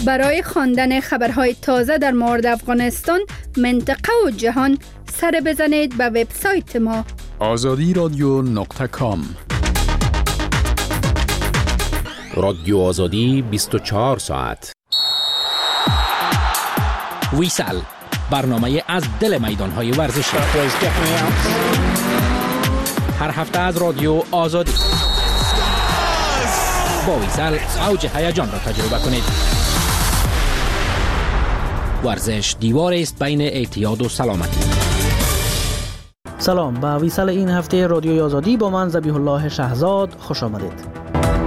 برای خواندن خبرهای تازه در مورد افغانستان، منطقه و جهان، سر بزنید به وبسایت ما azadiradyo.com. رادیو آزادی 24 ساعت. ویسال، برنامه از دل میدانهای ورزشی. هر هفته از رادیو آزادی. با ویسال اوج هیجان را تجربه کنید. ورزش دیوار است بین اعتیاد و سلامتی. سلام، به ویسال این هفته رادیوی آزادی با من ذبیح الله شهزاد خوش آمدید.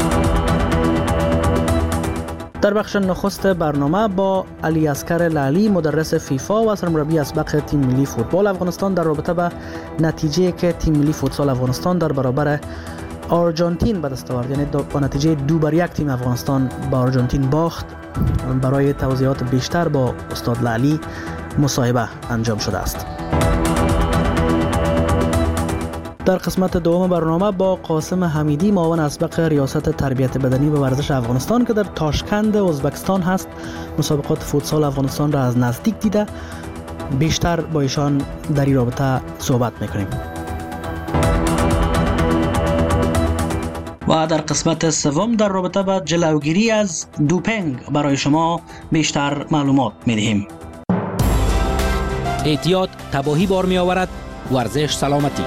در بخش نخست برنامه با علی اصغر لعلی، مدرس فیفا و سرمربی اسبق تیم ملی فوتبال افغانستان، در رابطه به نتیجه که تیم ملی فوتسال افغانستان در برابر آرژانتین به دست آورد، یعنی با نتیجه 2-1 تیم افغانستان با آرژانتین باخت، برای توضیحات بیشتر با استاد لعلی مصاحبه انجام شده است. در قسمت دوم برنامه با قاسم حمیدی، معاون اسبق ریاست تربیت بدنی و ورزش افغانستان که در تاشکند ازبکستان هست، مسابقات فوتسال افغانستان را از نزدیک دیده، بیشتر با ایشان در این رابطه صحبت میکنیم. و در قسمت سوم در رابطه با جلوگیری از دوپینگ برای شما بیشتر معلومات میدهیم. اعتیاد تباهی بار می آورد، ورزش سلامتی.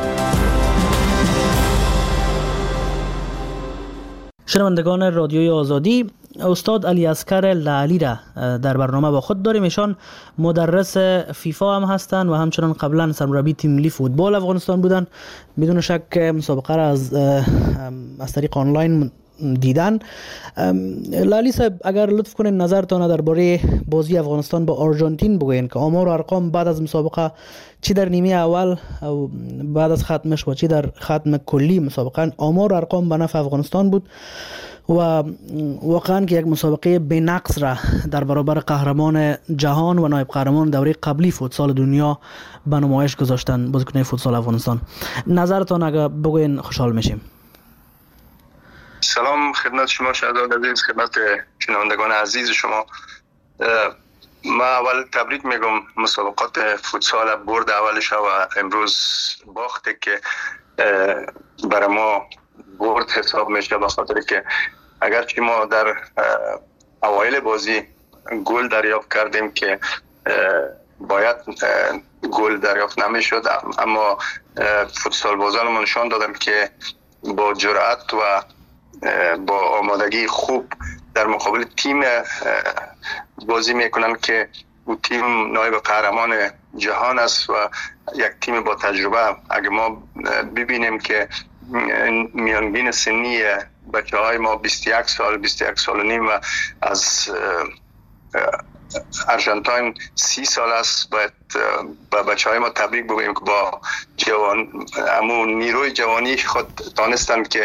شنوندگان رادیوی آزادی، استاد علی اصغر لعلی را در برنامه با خود داریم. ایشان مدرس فیفا هم هستند و همچنان قبلا سرمربی تیم ملی فوتبال افغانستان بودند. بدون شک مسابقه را از طریق آنلاین دیدن. لعلی صاحب، اگر لطف کنین نظرتان درباره بازی افغانستان با آرژانتین بگوین که آمار و ارقام بعد از مسابقه چی در نیمه اول و بعد از ختمش و چی در ختم کلی مسابقه، آمار و ارقام به نفع افغانستان بود و واقعا که یک مسابقه بی‌نقص را در برابر قهرمان جهان و نایب قهرمان دوره قبلی فوتسال دنیا به نمایش گذاشتن بازیکنان فوتسال افغانستان. نظرتان اگر بگوین خوشحال میشیم. سلام خدمت شما شهزاد عزیز، خدمت شنوندگان عزیز شما. من اول تبریک میگم مسابقات فوتسال برد اولش و امروز باخته که برای ما برد حساب میشه، به خاطر که اگرچه ما در اوایل بازی گل دریافت کردیم که باید گل دریافت نمیشد، اما فوتسال بازان ما نشان دادم که با جرأت و با آمادگی خوب در مقابل تیم بازی میکنن که او تیم نایب قهرمان جهان است و یک تیم با تجربه. اگه ما ببینیم که میانگین سنی بچه های ما 21 سال و نیم و از آرژانتین 30 سال است، باید با بچه های ما تبریک بگوییم که با نیروی جوانی خود دانستند که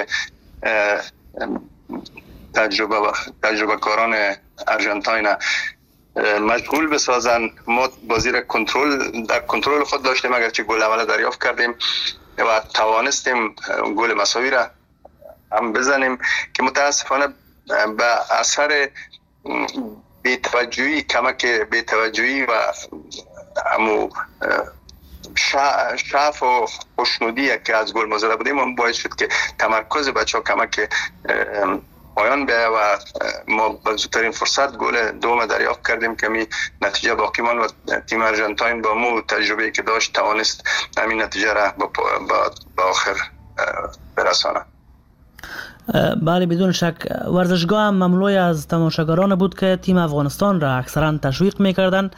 تجربه کاران آرژانتین مشغول بسازن. ما بازی را در کنترل خود داشتیم، اگرچه گل اول دریافت کردیم و توانستیم گل مساوی را هم بزنیم که متاسفانه به اثر کمک بی‌توجهی و همو شعف و خوشنودی که از گل ما زده بودیم هم باعث شد که تمرکز بچه ها کمک پایان بیاید و ما به زودترین فرصت گل دوم دریافت کردیم که می نتیجه باقی ماند و تیم آرژانتین با مو تجربه‌ای که داشت توانست همین نتیجه را به آخر برسانه. بله، بدون شک ورزشگاه هم مملوی از تماشاگران بود که تیم افغانستان را اکثرا تشویق می‌کردند.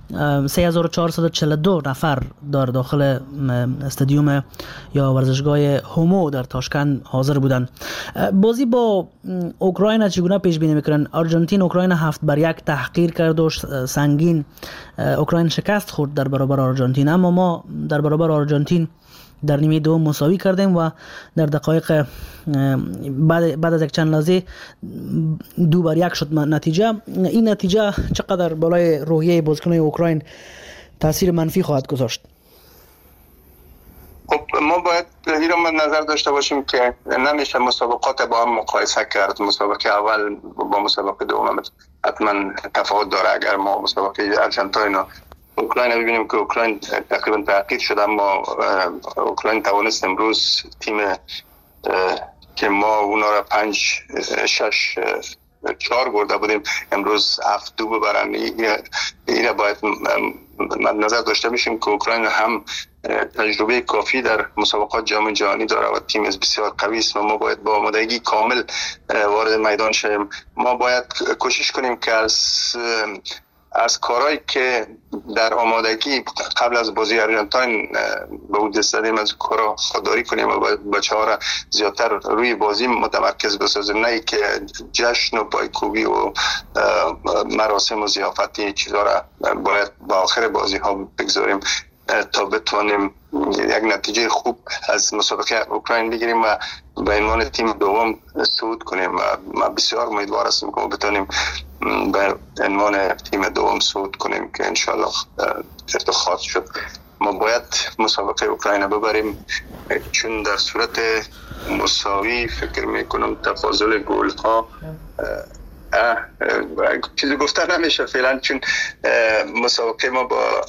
3442 نفر در داخل استادیوم یا ورزشگاه هومو در تاشکند حاضر بودند. بازی با اوکراین چگونه پیش بینی میکنن؟ آرژانتین اوکراین 7-1 تحقیر کرد و سنگین اوکراین شکست خورد در برابر آرژانتین، اما ما در برابر آرژانتین در نیمه دوم مساوی کردیم و در دقایق بعد از یک چند لحظه 2-1 شد نتیجه. این نتیجه چقدر بالای روحیه بازیکنان اوکراین تاثیر منفی خواهد گذاشت؟ خب ما باید این را مد نظر داشته باشیم که نمیشه مسابقات با هم مقایسه کرد. مسابقه اول با مسابقه دوم حتما تفاوت داره. اگر ما مسابقه ارژانتین و اوکراین ببینیم که اوکراین تقریبا تغییر شد، اما اوکراین توانست امروز تیم که ما اونا را 5-6-4 برده بودیم امروز 7-2 ببرن. این باید مد نظر داشته باشیم که اوکراین هم تجربه کافی در مسابقات جام جهانی داره و تیم بسیار قوی است و ما باید با آمادگی کامل وارد میدان شویم. ما باید کوشش کنیم که از کارهایی که در آمادگی قبل از بازی ارژانتین به وجود دادیم از کارا خودداری کنیم و بچه‌ها را زیادتر روی بازی متمرکز بسازیم، نه که جشن و پایکوبی و مراسم و ضیافتی چیزا را باید با آخر بازی ها بگذاریم تا بتونیم یک نتیجه خوب از مسابقه اوکراین بگیریم و به عنوان تیم دوم صعود کنیم. و ما بسیار امیدوار هستیم که بتونیم به عنوان تیم دوم صعود کنیم که انشالله اتخاذ شد. ما باید مسابقه اوکراین ببریم، چون در صورت مساوی فکر میکنم تفاضل گل ها چیزی گفته نمیشه فعلا، چون مسابقه ما با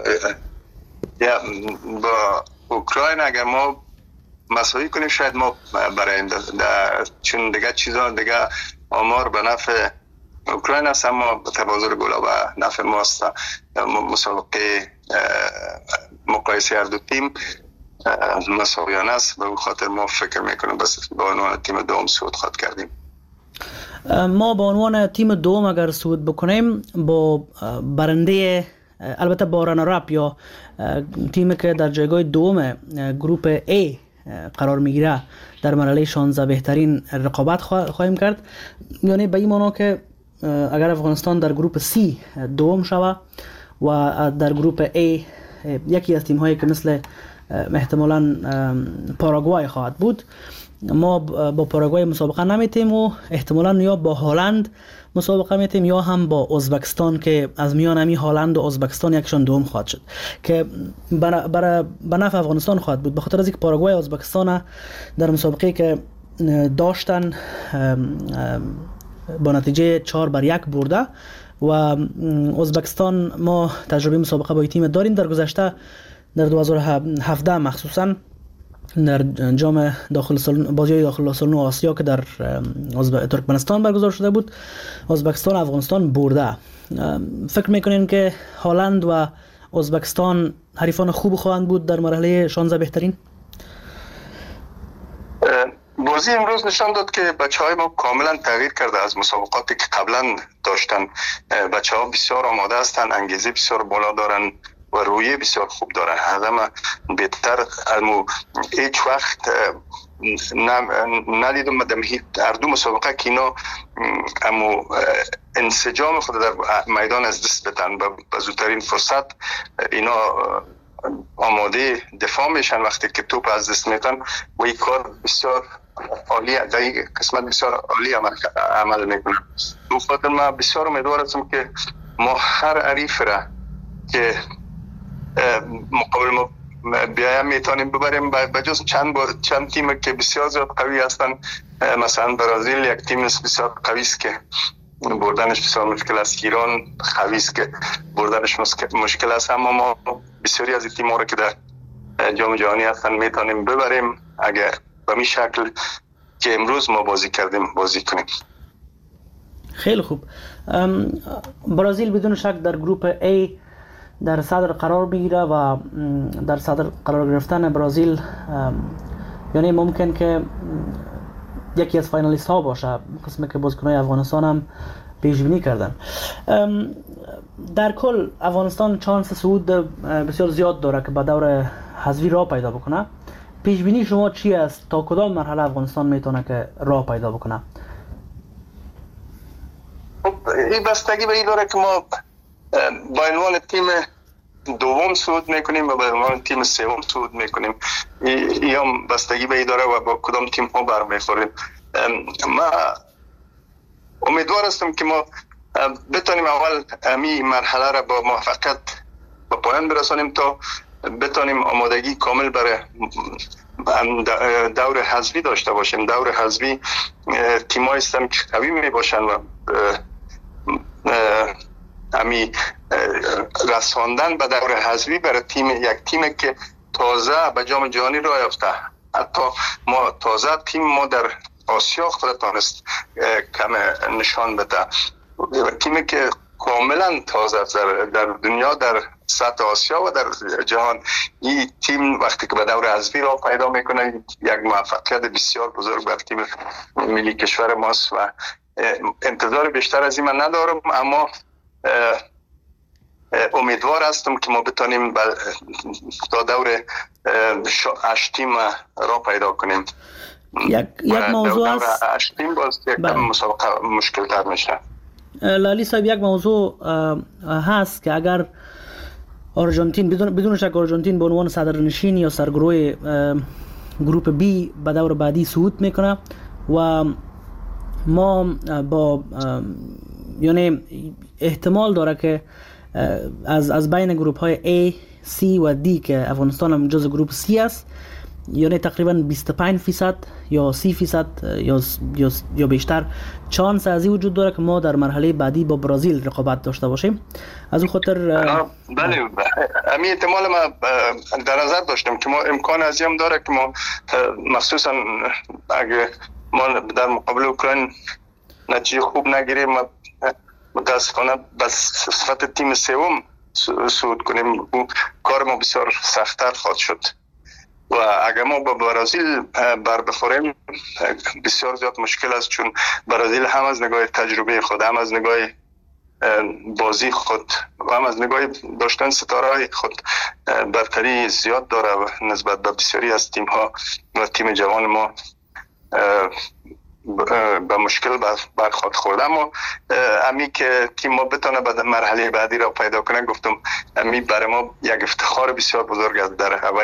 اوکراین اگر ما مساوی کنیم شاید ما برای چون دیگه چیزا دیگه آمار به نفع اوکراین است، اما تفاضل گل ها به نفع ماست. مسابقه مقایسه هر دو تیم مساویانه است، به خاطر ما فکر میکنم بس با عنوان تیم دوم صعود خواهد کردیم. ما با عنوان تیم دوم اگر صعود بکنیم با برنده البته با رانر-اپ یا تیمی که در جایگاه دوم گروپ A قرار میگیره در مرحله 16 بهترین رقابت خواهیم کرد. یعنی به این معنا که اگر افغانستان در گروپ C دوم شود و در گروپ A یکی از تیم هایی که مثل احتمالاً پاراگوای خواهد بود، ما با پاراگوای مسابقه نمیتیم و احتمالاً یا با هلند مسابقه میتیم یا هم با ازبکستان که از میان همی هلند و ازبکستان یکشان دوم خواهد شد که به نفع افغانستان خواهد بود، به خاطر از اینکه پاراگوای و ازبکستان در مسابقه که داشتن با نتیجه 4-1 برده و ازبکستان ما تجربه مسابقه با این تیم داریم. در گذشته در 2017 مخصوصا در جام بازی داخل سالن آسیا که در ترکمنستان برگزار شده بود ازبکستان افغانستان برده. فکر میکنین که هلند و ازبکستان حریفان خوب خواهند بود در مرحله 16 بهترین؟ بازی امروز نشان داد که بچه‌های ما کاملا تغییر کرده از مسابقاتی که قبلا داشتن. بچه‌ها بسیار آماده هستند، انگیزه بسیار بالا دارن و رویه بسیار خوب دارن. همه بهتر از هیچ وقت ندیدم مدام هر دو مسابقه که اینا اما انسجام خود در میدان از دست بدن به زودترین فرصت اینا آماده دفاع میشن وقتی که توپ از دست میدن و این کار بسیار عالی در این قسمت بسیار عالی عمل میکنن. به خاطر من بسیار امیدوار هستم که ما هر حریف را که مقابل ما بیایم میتونیم ببریم، بجز چند تیم که بسیار زیاد قوی هستن. مثلا برزیل یک تیم بسیار قوی است که بردنش بسیار مشکل است، ایران قوی است که بردنش مشکل است، اما ما بسیاری از این تیم‌ها را که در جام جهانی هستن میتونیم ببریم اگر به این شکل که امروز ما بازی کردیم بازی کنیم. خیلی خوب. برزیل بدون شک در گروپ A در صدر قرار میگیره و در صدر قرار گرفتن برزیل یعنی ممکن که یکی از فاینالیست ها باشه، قسمی که بازیکن‌های افغانستان هم پیش بینی کردن. در کل افغانستان چانس صعود بسیار زیاد داره که به دور حذفی راه پیدا بکنه. پیش بینی شما چی است؟ تا کدام مرحله افغانستان میتونه که راه پیدا بکنه؟ این بستگی به این داره که ما با عنوان تیم دوم صعود میکنیم و با عنوان تیم سوم صعود میکنیم. این هم بستگی به این داره و با کدام تیم ها برمیخوریم. ما امیدوار هستم که ما بتونیم اول امی مرحله را با موفقیت به پایان برسانیم تا بتونیم آمادگی کامل برای دور حذفی داشته باشیم. دور حذفی تیمایی هستن که قوی می باشن و امی رساندن به دور حذفی برای یک تیم که تازه به جام جهانی راه یافته. حتی ما تازه تیم ما در آسیا خود تانست کم نشان بده. تیمی که کاملا تازه در دنیا، در سطح آسیا و در جهان، این تیم وقتی که به دور حذفی را پیدا میکنه یک موفقیت بسیار بزرگ بر تیم ملی کشور ماست و انتظار بیشتر از این من ندارم، اما امیدوار هستم که ما بتانیم تا دور 8 تیم را پیدا کنیم. یک موضوع است. 8 تیم باز یک مسابقه مشکل تر میشه. لالی صاحب، یک موضوع هست که اگر آرژانتین بدون شک آرژانتین به عنوان صدرنشین یا سرگروه گروپ بی به دور بعدی صعود میکنه و ما با یعنی احتمال داره که از بین گروپ های A، C و D که افغانستان هم جز گروپ C است، یعنی تقریبا 25% یا 30% یا بیشتر چانس ازی وجود داره که ما در مرحله بعدی با برزیل رقابت داشته باشیم. از اون خاطر بله، امی احتمال ما در نظر داشتم که ما امکان ازی هم داره که ما مخصوصا اگه ما در مقابل اوکراین نتیجه خوب نگیریم، متاسفانه بس صفت تیم سوم صعود کنیم، کار ما بسیار سخت‌تر خواهد شد و اگر ما با برزیل بر بخوریم بسیار زیاد مشکل است، چون برزیل هم از نگاه تجربه خود، هم از نگاه بازی خود و هم از نگاه داشتن ستاره خود برتری زیاد داره نسبت به بسیاری از تیم ها و تیم جوان ما به مشکل برخورد خورده. اما امی که تیم ما بتونه به مرحله بعدی را پیدا کنه، گفتم امی برای ما یک افتخار بسیار بزرگ است.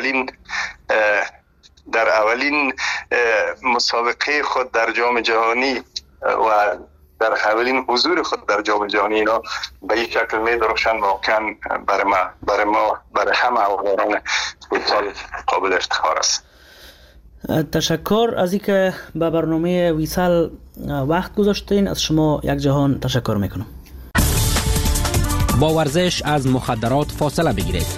در اولین مسابقه خود در جام جهانی و در اولین حضور خود در جام جهانی اینا به یک شکل می درخشن، واقعا برای همه هواداران فوتبال قابل افتخار است. تشکر از اینکه به برنامه ویسال وقت گذاشتین. از شما یک جهان تشکر میکنم. با ورزش از مخدرات فاصله بگیرید.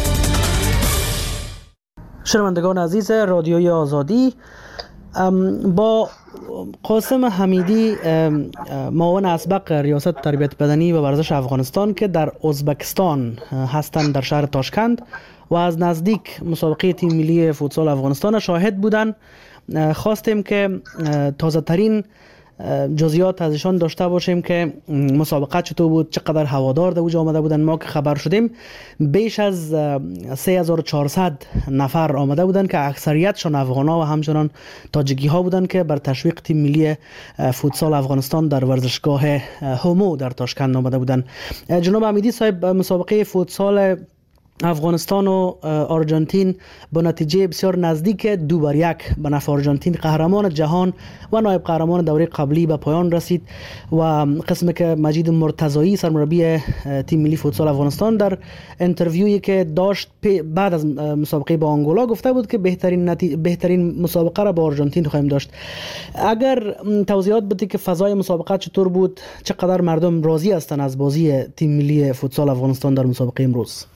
شنوندگان عزیز رادیوی آزادی، با قاسم حمیدی معاون اسبق ریاست تربیت بدنی و ورزش افغانستان که در ازبکستان هستند در شهر تاشکند و از نزدیک مسابقه تیم ملی فوتسال افغانستان شاهد بودند، خواستیم که تازه ترین جزئیات ازشان داشته باشیم که مسابقه چطور بود، چقدر هوادار در اوج آمده بودن. ما که خبر شدیم بیش از 3400 نفر آمده بودن که اکثریتشان افغانا و همچنان تاجیکی ها بودن که بر تشویق تیم ملی فوتسال افغانستان در ورزشگاه هومو در تاشکند آمده بودن. جناب حمیدی صاحب، مسابقه فوتسال افغانستان و آرژانتین با نتیجه بسیار نزدیک 2-1 به نفع آرژانتین قهرمان جهان و نایب قهرمان دوره قبلی به پایان رسید و قسمی که مجید مرتضایی سرمربی تیم ملی فوتسال افغانستان در انترویویی که داشت بعد از مسابقه با آنگولا گفته بود که بهترین مسابقه را با آرژانتین خواهیم داشت. اگر توضیحات بدید که فضای مسابقه چطور بود، چقدر مردم راضی هستند از بازی تیم ملی فوتسال افغانستان در مسابقه امروز؟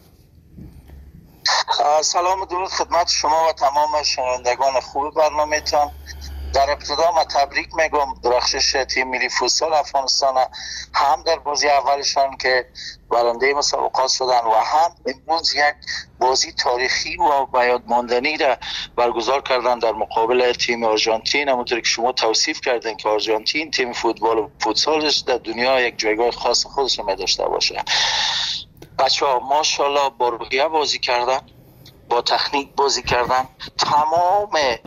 سلام و درود خدمت شما و تمام شنوندگان خوب برنامه‌تان. در ابتدا من تبریک میگم درخشش تیم ملی فوتسال افغانستان، هم در بازی اولشان که برنده مسابقات شدن و هم امروز یک بازی تاریخی و بیاد ماندنی را برگزار کردن در مقابل تیم آرژانتین. همونطور که شما توصیف کردن که آرژانتین تیم فوتبال و فوتسالش در دنیا یک جایگاه خاص خودش را داشته باشه. بچه‌ها ماشاءالله با روحیه بازی کردن، با تکنیک بازی کردن. تمام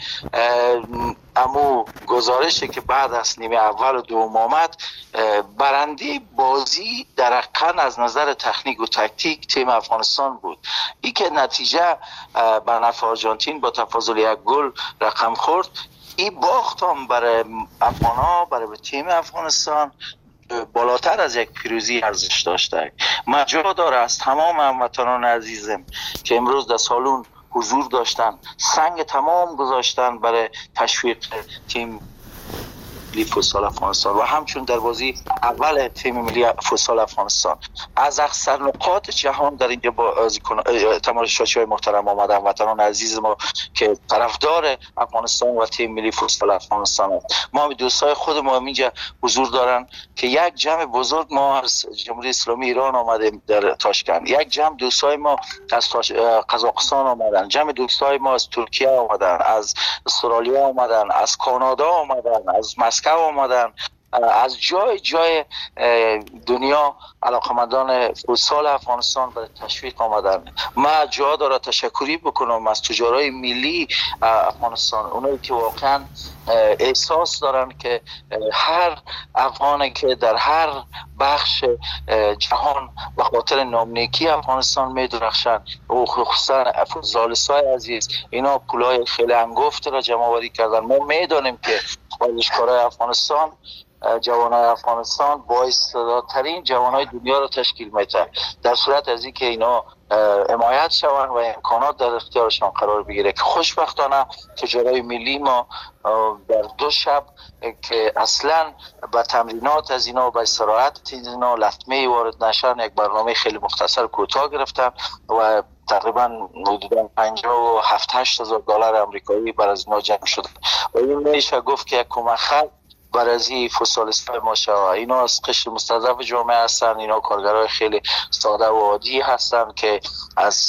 امو گزارشی که بعد از نیمه اول و دوم آمد، برنده بازی درقاً از نظر تکنیک و تکتیک تیم افغانستان بود. این که نتیجه بر نفع آرژانتین با تفاضل 1 گل رقم خورد، این باخت هم برای افغان‌ها، برای تیم افغانستان بالاتر از یک پیروزی ارزش داشته. مجا داره از تمام هموطنان عزیزم که امروز در سالن حضور داشتن، سنگ تمام گذاشتن برای تشویق تیم ملی فوتسال افغانستان و همچون در بازی اول تیم ملی فوتسال افغانستان از اکثر نقاط جهان در اینجا تماشاچی‌های محترم آمدن، وطنان عزیز ما که طرفدار افغانستان و تیم ملی فوتسال افغانستان هست. ما دوستای خود ما اینجا حضور دارن که یک جمع بزرگ ما از جمهوری اسلامی ایران آمدیم در تاشکند، یک جمع دوستای ما از قزاقستان آمدن، جمع دوستای ما از ترکیه آمدن، از استرالیا آمدن، از کانادا آمدن، از مسکو آمدن، از جای دنیا علاقمندان فوتسال افغانستان برای تشویق آمدن. ما جا داره تشکری بکنم از تجارای ملی افغانستان، اونایی که واقعا احساس دارن که هر افغانی که در هر بخش جهان به خاطر نامنیکی افغانستان می‌درخشن و خصوصا فوتسالیست‌های عزیز اینا پولای خیلی انگفت را جمع آوری کردن. ما می‌دانیم که ورزشکارای افغانستان، جوانای افغانستان بااستعدادترین جوانای دنیا رو تشکیل میدن. در صورت از اینکه اینا حمایت شوند و امکانات در اختیارشان قرار بگیره که خوشبختانه تجارای ملی ما در 2 شب که اصلا با تمرینات از اینا و با استراحت از اینا لطمه وارد نشن، یک برنامه خیلی مختصر کوتاه گرفتن و تقریبا حدود 57-8 هزار دلار آمریکایی بر از اینا جمع شده و این میشه گفت که یک کمک خلق برازی فوتسالیست‌های ما شما. اینا از قشر مستضعف جامعه هستن، اینا کارگرای خیلی ساده و عادی هستن که از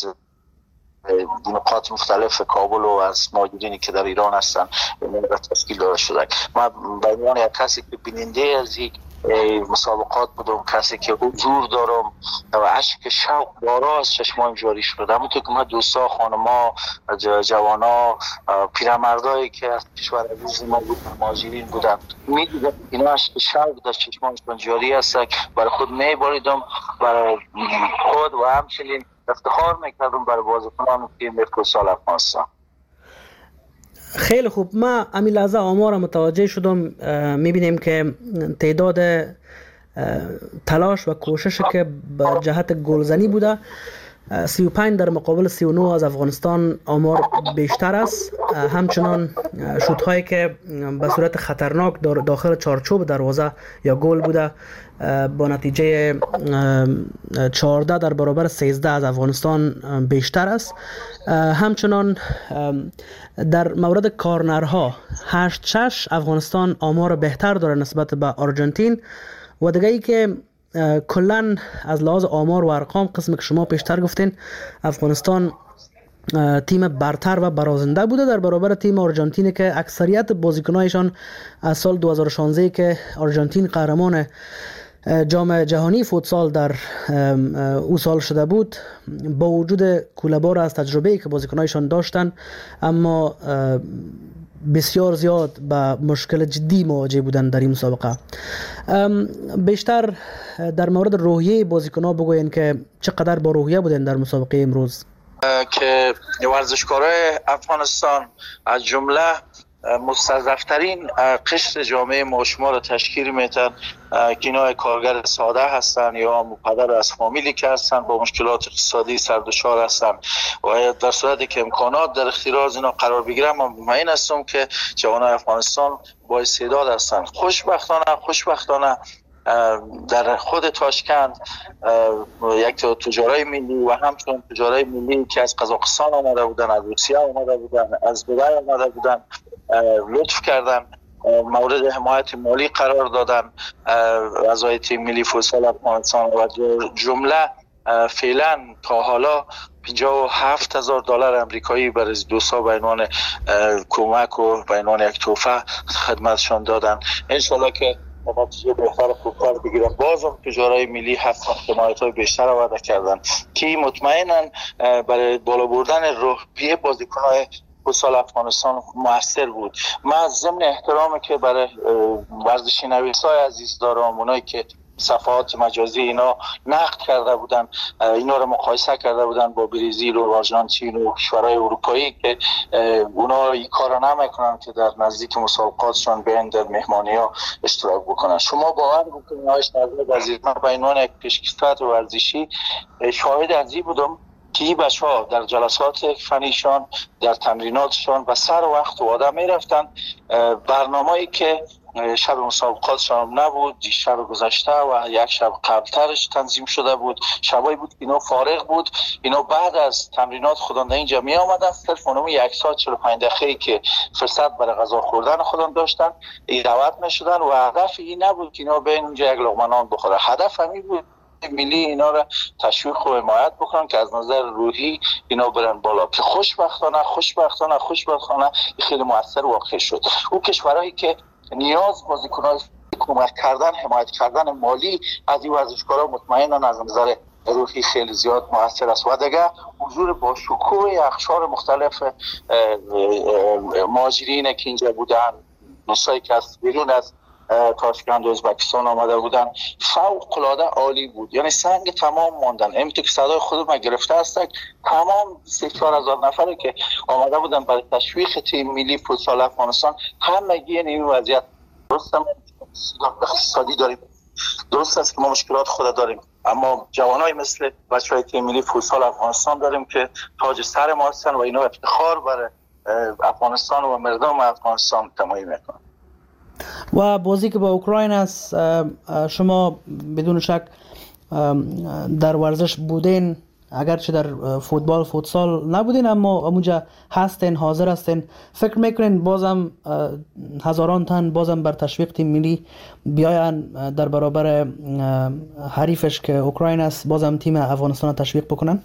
نقاط مختلف کابل و از مهاجرینی که در ایران هستن به تشکیل داده شده. ما به عنوان یک کسی که بیننده از یک مسابقات بودم، کسی که حضور دارم و عشق شوق بارا از چشمایم جاری شده. همونطور که ما دوستا، خانما، جوانا، پیرمردایی که از کشور عزیز ما بودن، مهاجرین بودن، میدیدم اینا عشق شوق در چشمایشون جاری است. برای خود میباریدم، برای خود و همچنین افتخار میکردم برای بازیکنان تیم فوتسال افغانستان. خیلی خوب، ما امی لحظه آمار متوجه شدم. میبینیم که تعداد تلاش و کوشش که به جهت گلزنی بوده 35 در مقابل 39 از افغانستان آمار بیشتر است. همچنان شوت‌هایی که به صورت خطرناک داخل چارچوب دروازه یا گل بوده با نتیجه 14 در برابر 13 از افغانستان بیشتر است. همچنان در مورد کارنرها 8-6 افغانستان آمار بهتر داره نسبت به آرژانتین و دیگه ای که کلن از لحاظ آمار و ارقام قسمی که شما پیشتر گفتین افغانستان تیم برتر و برازنده بوده در برابر تیم آرژانتینی که اکثریت بازیکنایشان از سال 2016 که آرژانتین قهرمان جام جهانی فوتسال در او سال شده بود، با وجود کوله‌بار از تجربه‌ای که بازیکنایشان داشتن اما بسیار زیاد با مشکل جدی مواجه بودن در این مسابقه. بیشتر در مورد روحیه بازیکن‌ها بگوین که چقدر با روحیه بودن در مسابقه امروز. که ورزشکارای افغانستان از جمله مستضعفترین قشر جامعه ما شما را تشکیل میدن که اینا کارگر ساده هستن یا پدر از فامیلی که هستن با مشکلات اقتصادی سردشار هستن و در صورتی که امکانات در اختیار اینا قرار بگیرن من مطمئن هستم که جوانان افغانستان با استعداد هستن. خوشبختانه در خود تاشکند یک تجارای ملی و همچنین تجارای ملی که از قزاقستان آمده بودن، از روسیه آمده بودن، از دبی آمده بودن لطف کردن، مورد حمایت مالی قرار دادن اعضای تیم ملی فوتسال افغانستان و جمله فعلا تا حالا 57,000 دلار آمریکایی برای دوستا به عنوان کمک و به عنوان یک تحفه خدمتشان دادن. انشالله که نتیجه بهتر خوبتر بگیرن. بازم تجارای ملی هستن حمایت‌های بیشتر وعده کردن که مطمئنن برای بالا بردن روحیه بازیکن‌های فوتسال افغانستان موثر بود. من ضمن احترامی که برای ورزشی نویسای عزیز دارم، اونایی که صفحات مجازی اینا نقد کرده بودن، اینا رو مقایسه کرده بودن با برزیل و آرژانتین و کشورهای اروپایی که اونا این کارو نمیکنن که در نزدیک مسابقاتشون بیان در مهمانی‌ها اشتراک بکنن. شما باور بکنید آقای شهزاد عزیز، من به عنوان یک پیشکسوت ورزشی شاهد از این بودم که این بچه‌ها در جلسات فنیشان، در تمریناتشان و سر وقت و آدم میرفتن. برنامه‌ای که شب مسابقاتشان نبود، شب گذشته و یک شب قبلترش تنظیم شده بود، شبایی بود که اینا فارغ بود. اینا بعد از تمرینات خودم در اینجا می آمدن، صرف اونم 1 ساعت 45 دقیقه‌ای که فرصت برای غذا خوردن خودم داشتن دعوت می شدن و هدف این نبود که اینا بین اونجا یک لقمه نان بخوره. هدف همین بود ملی اینا را تشویق و حمایت بکنن که از نظر روحی اینا برن بالا، که خوشبختانه خیلی موثر واقع شد. اون کشورهایی که نیاز بازیکنان کمک کردن، حمایت کردن مالی از این ورزشکارا مطمئنا از نظر روحی خیلی زیاد موثر است. و دیگه حضور با شکوه اقشار مختلف مهاجرین که اینجا بودن، دوستایی که از بیرون از تاشکند و ازبکستان آمده بودن، فوق العاده عالی بود. یعنی سنگ تمام ماندن. همینطور که صدای خود ما گرفته هستن، تمام 3-4 نفره که آمده بودن برای تشویق تیم ملی فوتسال افغانستان همگی این وضعیت. درست اقتصادی داریم، درست است که ما مشکلات خود داریم، اما جوانای مثل بچهای تیم ملی فوتسال افغانستان داریم که تاج سر ما هستن و اینا افتخار برای افغانستان و مردم افغانستان تمایل میکنن. و بازی که با اوکراین است، شما بدون شک در ورزش بودین، اگرچه در فوتسال نبودین اما اونجا هستین، حاضر هستین. فکر میکنین بازم هزاران تن بازم بر تشویق تیم ملی بیاین در برابر حریفش که اوکراین است، بازم تیم افغانستان تشویق بکنن؟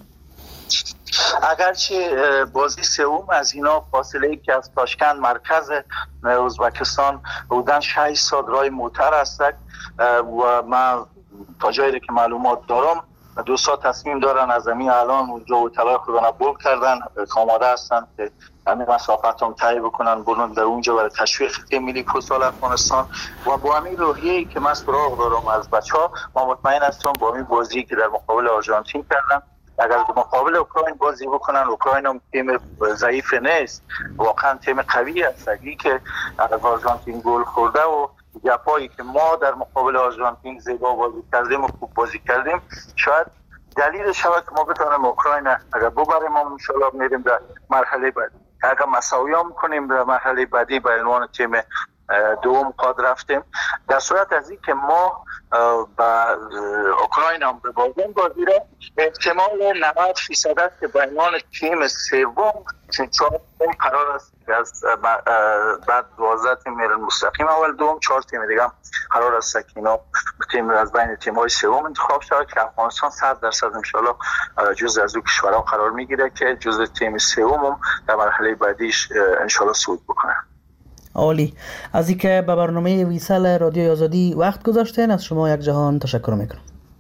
اگرچه بازی سوم از اینا فاصله ای که از تاشکند مرکز ازبکستان بودن 6 ساعت راه موتر است و من تا جایی که معلومات دارم 2 ساعت تصمیم دارن از زمین الان اونجا و طلای خودنا بول کردن که آماده هستن که همین مسافت هم طی بکنن برن در اونجا برای تشویق تیم ملی فوتسال افغانستان. و با همین روحیه‌ای که من سراغ دارم از بچه‌ها، ما مطمئن هستم با همین بازی که در مقابل آرژانتین کردن، اگر در مقابل اوکراین بازی بکنن، اوکراین هم تیم ضعیف نیست، واقعا تیم قوی است. که از آرژانتین گل خورده و گپایی که ما در مقابل آرژانتین زیبا بازی کردیم و خوب بازی کردیم، شاید دلیل شود که ما بتونیم اوکراین اگر ببریم، ما ان شاءالله میریم در مرحله بعدی. اگر مساوی هم کنیم در مرحله بعدی به عنوان تیم دوم قاد رفتیم. در صورت از این که ما با اوکراین هم ببازیم بازی را، احتمال 90% است که به عنوان تیم سوم چون 4 قرار است که از بعد 12 تیم میرن مستقیم اول دوم، 4 تیم دیگه هم قرار است که اینا تیم از بین تیم‌های سوم انتخاب شود که افغانستان 100% ان شاءالله جزء از اون کشورها قرار میگیره که جزء تیم سوم در مرحله بعدیش ان شاءالله صعود بکنه. عالی. از اینکه به برنامه ویسال رادیوی آزادی وقت گذاشتین، از شما یک جهان تشکر میکنم.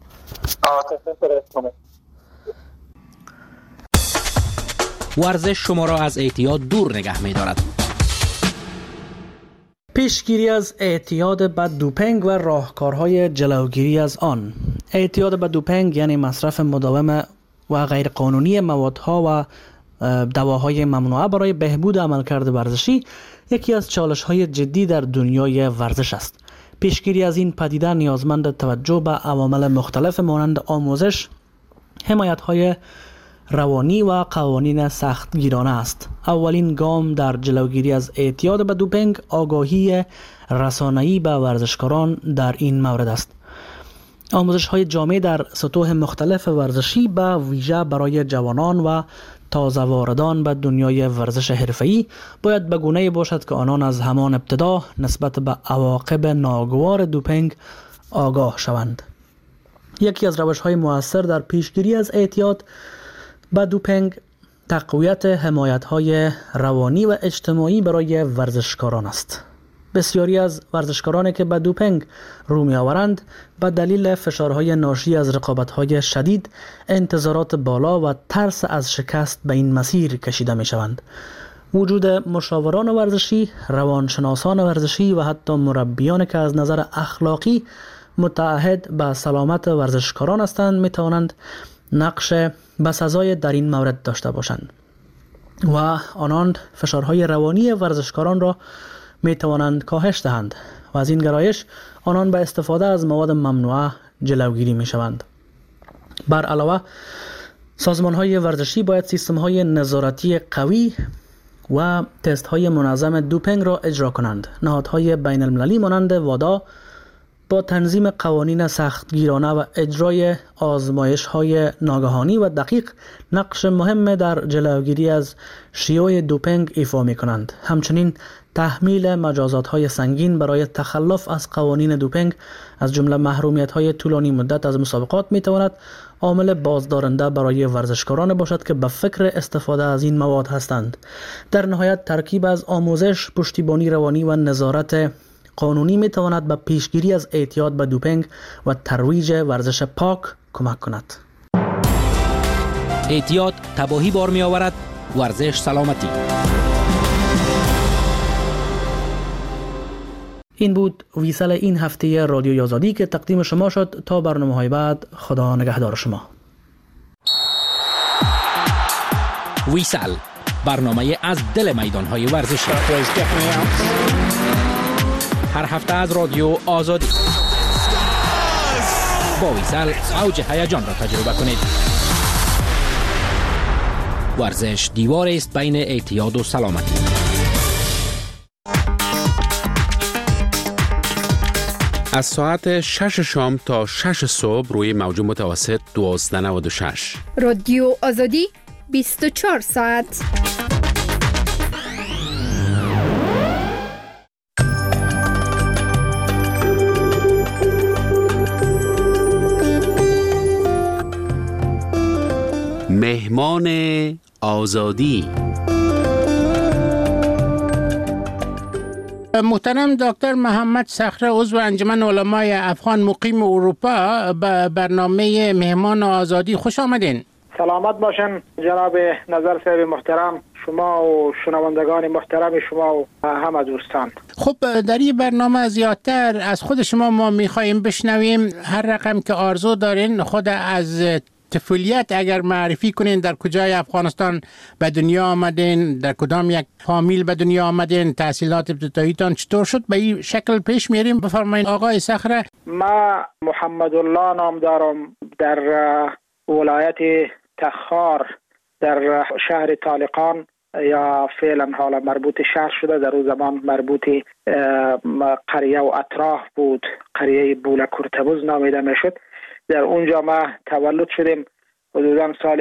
ورزش شما را از اعتیاد دور نگه می‌دارد. پیشگیری از اعتیاد به دوپینگ و راهکارهای جلوگیری از آن. اعتیاد به دوپینگ یعنی مصرف مداوم و غیرقانونی موادها و دواهای ممنوعه برای بهبود عملکرد ورزشی یکی از چالش‌های جدی در دنیای ورزش است. پیشگیری از این پدیده نیازمند توجه به عوامل مختلف مانند آموزش، حمایت‌های روانی و قوانین سختگیرانه است. اولین گام در جلوگیری از اعتیاد به دوپینگ آگاهی رسانه‌ای به ورزشکاران در این مورد است. آموزش‌های جامع در سطوح مختلف ورزشی به ویژه برای جوانان و تازه واردان به دنیای ورزش حرفه‌ای باید به گونه‌ای باشد که آنان از همان ابتدا نسبت به عواقب ناگوار دوپینگ آگاه شوند. یکی از روش‌های مؤثر در پیشگیری از اعتیاد به دوپینگ تقویت حمایت‌های روانی و اجتماعی برای ورزشکاران است. بسیاری از ورزشکارانی که به دوپینگ رو می‌آورند به دلیل فشارهای ناشی از رقابت‌های شدید، انتظارات بالا و ترس از شکست به این مسیر کشیده می‌شوند. وجود مشاوران ورزشی، روانشناسان ورزشی و حتی مربیان که از نظر اخلاقی متعهد به سلامت ورزشکاران هستند می‌توانند نقش بسزای در این مورد داشته باشند و آنان فشارهای روانی ورزشکاران را می توانند کاهش دهند و از این گرایش آنان به استفاده از مواد ممنوعه جلوگیری می شوند. بر علاوه سازمان‌های ورزشی باید سیستم‌های نظارتی قوی و تست‌های منظم دوپینگ را اجرا کنند. نهادهای بین المللی مانند وادا با تنظیم قوانین سختگیرانه و اجرای آزمایش‌های ناگهانی و دقیق نقش مهم در جلوگیری از شیوع دوپینگ ایفا می‌کنند. همچنین تحمیل مجازات‌های سنگین برای تخلف از قوانین دوپینگ از جمله محرومیت‌های طولانی مدت از مسابقات می‌تواند عامل بازدارنده برای ورزشکاران باشد که به فکر استفاده از این مواد هستند. در نهایت ترکیب از آموزش، پشتیبانی روانی و نظارت قانونی می‌تواند به پیشگیری از اعتیاد به دوپینگ و ترویج ورزش پاک کمک کند. اعتیاد تباهی بار می‌آورد، ورزش سلامتی. این بود ویسل این هفته رادیوی آزادی که تقدیم شما شد. تا برنامه‌های بعد، خدا نگهدار شما. ویسل، برنامه از دل میدان‌های ورزشی. هر هفته از رادیو آزادی. با ویسل اوج هیجان را تجربه کنید. ورزش دیوار است بین اعتیاد و سلامتی. از ساعت 6 شام تا 6 صبح روی موج متوسط 1296. رادیو آزادی 24 ساعت. مهمان آزادی. محترم دکتر محمد صخره، عضو انجمن علمای افغان مقیم اروپا، به برنامه مهمان آزادی خوش آمدین. سلامت باشن جناب نظر صاحب محترم، شما و شنوندگان محترم شما و همه دوستان. خب در این برنامه زیادتر از خود شما ما میخواییم بشنویم. هر رقم که آرزو دارین خود از طفولیت اگر معرفی کنین، در کجای افغانستان به دنیا آمدین، در کدام یک فامیل به دنیا آمدین، تحصیلات ابتداییتان چطور شد، به این شکل پیش میریم. بفرمایید آقای صخره. ما محمد الله نام دارم، در ولایت تخار در شهر طالقان یا فعلا حالا مربوط شهر شده، در اون زمان مربوط قریه و اطراف بود، قریه بولکورتبوز نامیده میشد. در اونجا ما تولد شدیم، حدودا سال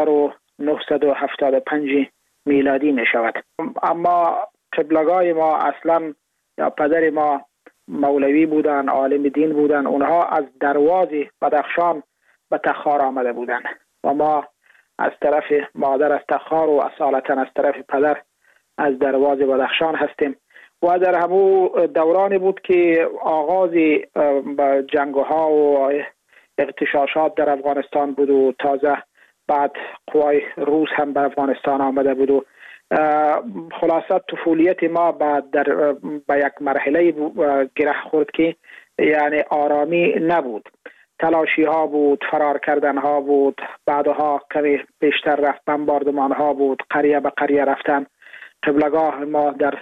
1975 میلادی می شود. اما قبلگاه ما اصلا یا پدر ما مولوی بودن، عالم دین بودن. اونها از درواز بدخشان به تخار آمده بودن و ما از طرف مادر از تخار و اصالتا از طرف پدر از درواز بدخشان هستیم. و در همون دورانی بود که آغاز جنگ‌ها و اغتشاشات در افغانستان بود و تازه بعد قوای روس هم به افغانستان آمده بود و خلاصه طفولیت ما بعد به یک مرحله گره خورد که یعنی آرامی نبود. تلاشی ها بود، فرار کردن ها بود، بعدها کمی بیشتر رفت بمباردمان ها بود، قریه به قریه رفتن. قبلگاه ما در